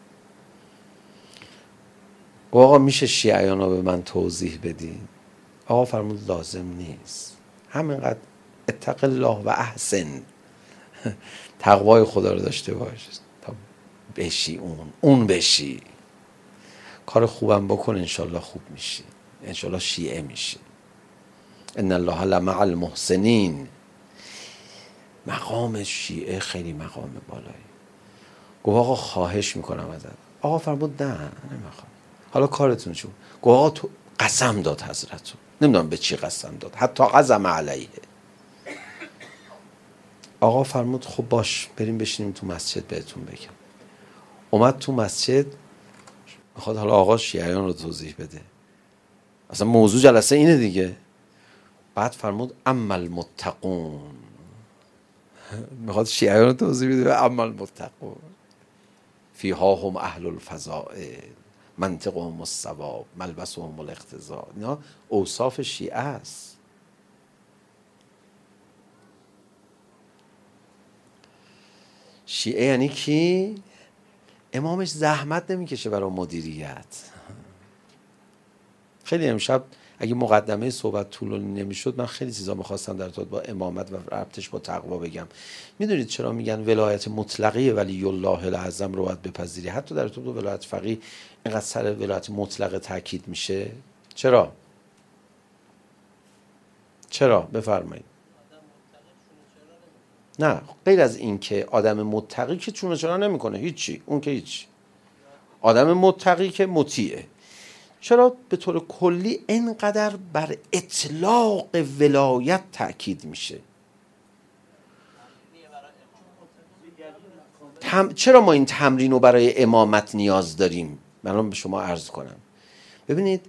آقا میشه شیعیان رو به من توضیح بدی؟ آقا فرمود لازم نیست، همینقدر اتق الله و احسن، تقوای خدا رو داشته باش تا بشی اون بشی. کار خوبم بکن، انشالله خوب میشی، انشالله شیعه میشی. ان الله لمع المحسنین. مقام شیعه خیلی مقام بالایی. گفت آقا خواهش میکنم ازت. آقا فرمود نه نمیخوام. حالا کارتون چون؟ گفت آقا تو قسم داد حضرتون، نمیدونم به چی قسم داد، حتی قسم علیه. آقا فرمود خب باش بریم بشینیم تو مسجد بهتون بگم. اومد تو مسجد، میخواد حالا آقا شیعیان رو توضیح بده، اصلا موضوع جلسه اینه دیگه. بعد فرمود اما المتقون، میخواد شیعیان رو توضیح بده. اما المتقون فیها هم اهل الفضائل منطقهم الصواب ملبسهم الاقتضاء. اینا اوصاف شیعه است. شیعه یعنی کی؟ امامش زحمت نمیکشه برای مدیریت. خیلی امشب اگه مقدمه صحبت طولانی نمیشد، من خیلی چیزا میخواستم در ارتباط با امامت و ربطش با تقوا بگم. میدونید چرا میگن ولایت مطلقه ولی الله الاعظم رو باید بپذیری؟ حتی در ارتباط با ولایت فقیه اینقدر سر ولایت مطلقه تاکید میشه. چرا؟ بفرمایید. نه غیر از این که آدم متقی که چونه چرا نمیکنه هیچی، اون که هیچ. آدم متقی که مطیعه. چرا به طور کلی اینقدر بر اطلاق ولایت تأکید میشه؟ چرا ما این تمرین رو برای امامت نیاز داریم؟ من به شما عرض کنم. ببینید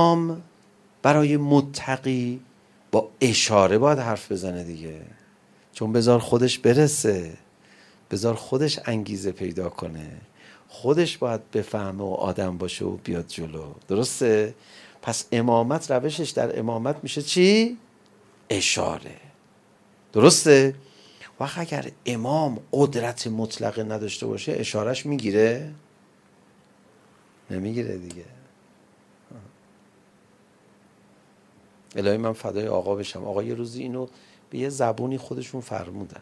امام برای متقی با اشاره باید حرف بزنه دیگه. چون بذار خودش برسه، بذار خودش انگیزه پیدا کنه، خودش باید بفهمه و آدم باشه و بیاد جلو. درسته؟ پس امامت، روشش در امامت میشه چی؟ اشاره. درسته؟ وقت اگر امام قدرت مطلقه نداشته باشه اشارش میگیره؟ نمیگیره دیگه. الهی من فدای آقا بشم. آقا یه روزی اینو به یه زبونی خودشون فرمودن.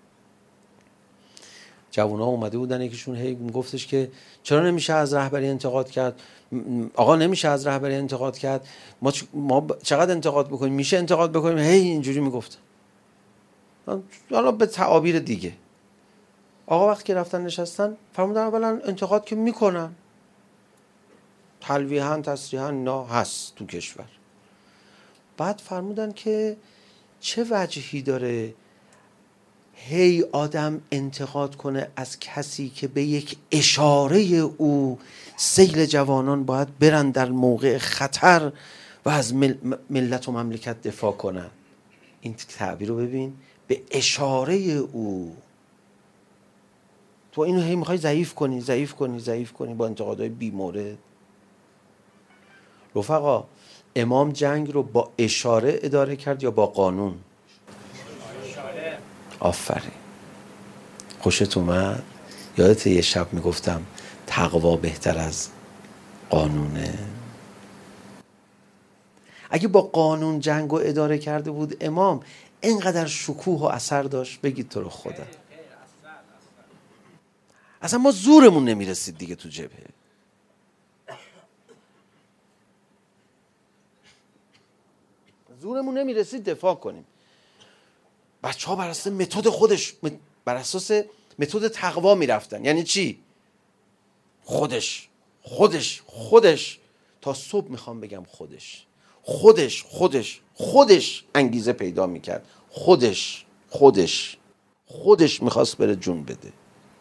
جوونا اومده بودن، یکیشون هی میگفتش که چرا نمیشه از رهبری انتقاد کرد؟ آقا نمیشه از رهبری انتقاد کرد، ما چقدر انتقاد بکنیم؟ میشه انتقاد بکنیم؟ هی اینجوری میگفتن. حالا به تعابیر دیگه آقا وقتی که رفتن نشستن فرمودن اولا انتقاد که میکنن، تلویحاً تصریحاً اینا هست تو کشور. بعد فرمودن که چه وجهی داره هی آدم انتقاد کنه از کسی که به یک اشاره او سیل جوانان باید برن در موقع خطر و از ملت و مملکت دفاع کنن. این تعبیر رو ببین، به اشاره او. تو اینو هی میخوای ضعیف کنی با انتقادهای بی مورد. رفقا امام جنگ رو با اشاره اداره کرد یا با قانون؟ آفرین، خوشت اومد؟ یادت یه شب میگفتم تقوا بهتر از قانونه. اگه با قانون جنگ رو اداره کرده بود امام، اینقدر شکوه و اثر داشت؟ بگید تو رو خدا. اصلا ما زورمون نمیرسید دیگه تو جبهه. زورمون نمیرسید دفاع کنیم. بچه‌ها بر اساس متد خودش، بر اساس متد تقوا میرفتن. یعنی چی؟ خودش تا صبح میخوام بگم خودش انگیزه پیدا میکرد. خودش میخواست بره جون بده.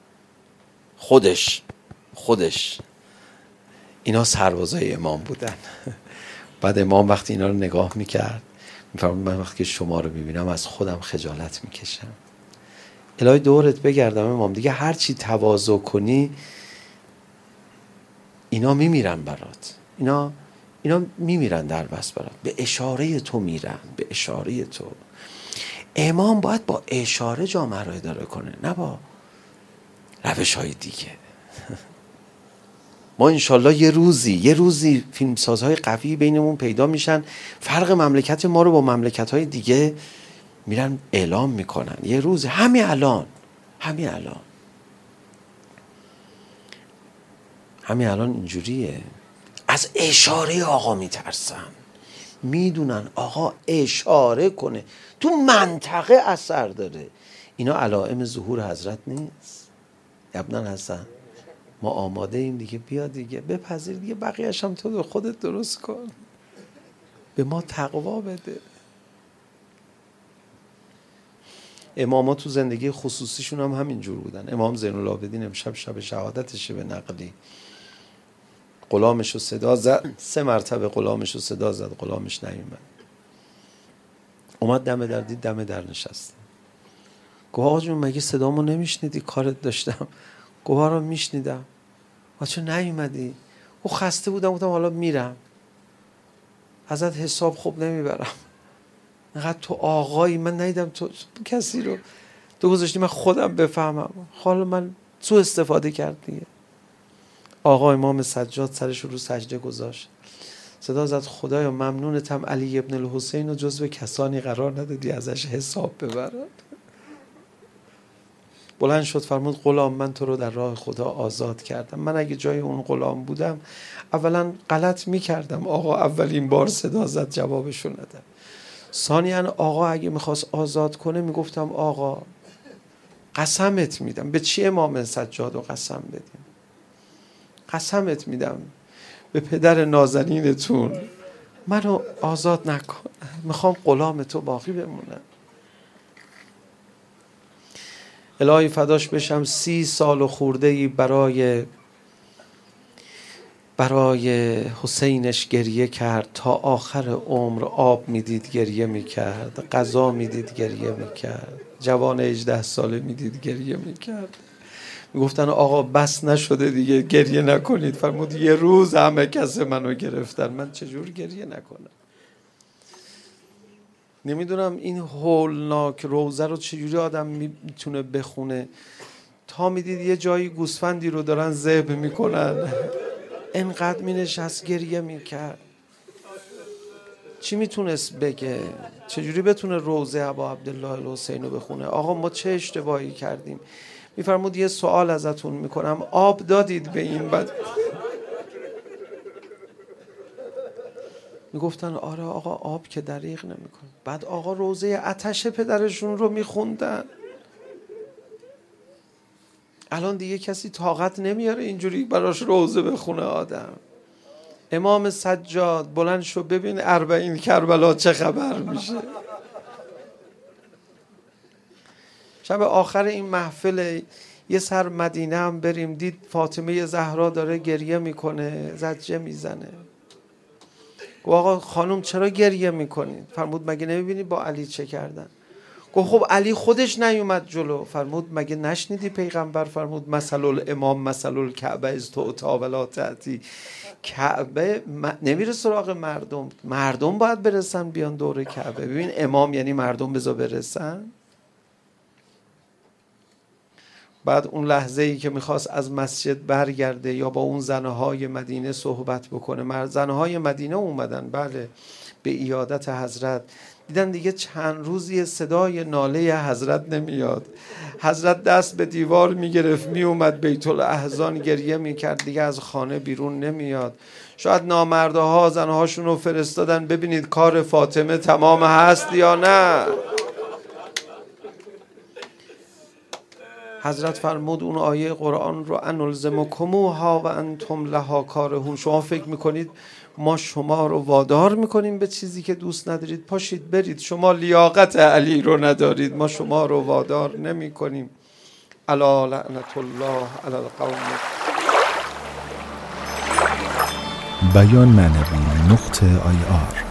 خودش. اینا سربازای امام بودن. بعد امام وقتی اینا رو نگاه میکرد میفرمود من وقتی که شما رو میبینم از خودم خجالت میکشم. الهی دورت بگردم امام، دیگه هر چی تواضع کنی اینا میمیرن برات. اینا میمیرن در بس برات. به اشاره تو میرن، به اشاره تو. امام باید با اشاره جامعه رو اداره کنه، نه با روش های دیگه. ما انشالله یه روزی فیلمسازهای قوی بینمون پیدا میشن، فرق مملکت ما رو با مملکت‌های دیگه میرن اعلام میکنن. یه روز همین الان اینجوریه. از اشاره آقا میترسن، میدونن آقا اشاره کنه تو منطقه اثر داره. اینا علائم ظهور حضرت نیست. ابن حسن ما آماده ایم دیگه، بیا دیگه بپذیر دیگه، بقیه‌اش هم تو خودت درست کن، به ما تقوا بده. اماما تو زندگی خصوصیشون هم همینجور بودن. امام زین العابدین امشب شب شهادتشه به نقلی، غلامشو صدا زد 3 مرتبه، غلامشو صدا زد، غلامش نیومد. اومد دم در دید، دم در نشسته. گفت آقا جون مگه صدامو نمیشنیدی؟ کارت داشتم. گفت رو میشنیدم. چرا نیومدی؟ او خسته بودم، گفتم حالا میرم، ازت حساب خوب نمیبرم. انقدر تو آقایی، من ندیدم تو کسی رو تو گذاشتی من خودم بفهمم. حالا من تو استفاده کرد دیگه. آقا امام سجاد سرش رو سجده گذاشت، صدا زد خدایا ممنونتم علی ابن الحسین رو جزو کسانی قرار ندادی ازش حساب ببرن. بلند شد فرمود غلام من تو رو در راه خدا آزاد کردم. من اگه جای اون غلام بودم اولا غلط میکردم. آقا اولین بار صدا زد جوابشو ندم. ثانیاً آقا اگه میخواست آزاد کنه میگفتم آقا قسمت میدم. به چی امام سجاد رو قسم بدیم؟ قسمت میدم به پدر نازنینتون منو آزاد نکن، میخوام غلام تو باقی بمونم. الهی فداش بشم 30 سال و خورده‌ای برای حسینش گریه کرد، تا آخر عمر آب میدید گریه میکرد، غذا میدید گریه میکرد. جوان 18 ساله میدید گریه میکرد. میگفتن آقا بس نشده دیگه گریه نکنید. فرمود یه روز همه کس منو گرفتن، من چجور گریه نکنم؟ نمیدونم این هولناک روزه رو چجوری آدم میتونه بخونه. تا میدید یه جایی گوسفندی رو دارن ذبح میکنن، انقدر مینشست گریه میکرد. چی میتونست بگه؟ چجوری بتونه روزه ابا عبدالله الحسین رو بخونه؟ آقا ما چه اشتباهی کردیم؟ میفرمود یه سوال ازتون میکنم، آب دادید به این؟ بعد میگفتن آره آقا آب که دریغ نمیکنه. بعد آقا روزه آتش پدرشون رو میخوندن. الان دیگه کسی طاقت نمیاره اینجوری براش روزه بخونه آدم. امام سجاد بلند شو ببین 40 کربلا چه خبر میشه. شب آخر این محفل یه سر مدینه هم بریم، دید فاطمه زهرا داره گریه میکنه، زجه میزنه. گفت آقا خانم چرا گریه میکنید؟ فرمود مگه نمیبینی با علی چه کردن؟ گفت خب علی خودش نیومد جلو. فرمود مگه نشنیدی پیغمبر فرمود مثل الامام مثل الکعبه از تعطی ولا تأتی؟ کعبه نمیره سراغ مردم، مردم باید برسن بیان دور کعبه. ببین امام یعنی مردم بذار برسن. بعد اون لحظه ای که میخواست از مسجد برگرده یا با اون زنهای مدینه صحبت بکنه، زنهای مدینه اومدن بله به عیادت حضرت، دیدن دیگه چند روزی صدای ناله حضرت نمیاد. حضرت دست به دیوار میگرفت میومد بیت الاحزان گریه میکرد، دیگه از خانه بیرون نمیاد. شاید نامردها زنهاشون رو فرستادن ببینید کار فاطمه تمام هست یا نه. حضرت فرمود اون آیه قرآن رو انلزمکموها و انتم لها کارهون، شما فکر میکنید ما شما رو وادار میکنیم به چیزی که دوست ندارید؟ پاشید برید، شما لیاقت علی رو ندارید، ما شما رو وادار نمی کنیم. الا لعنت الله علی القوم. بیان معنوی .ir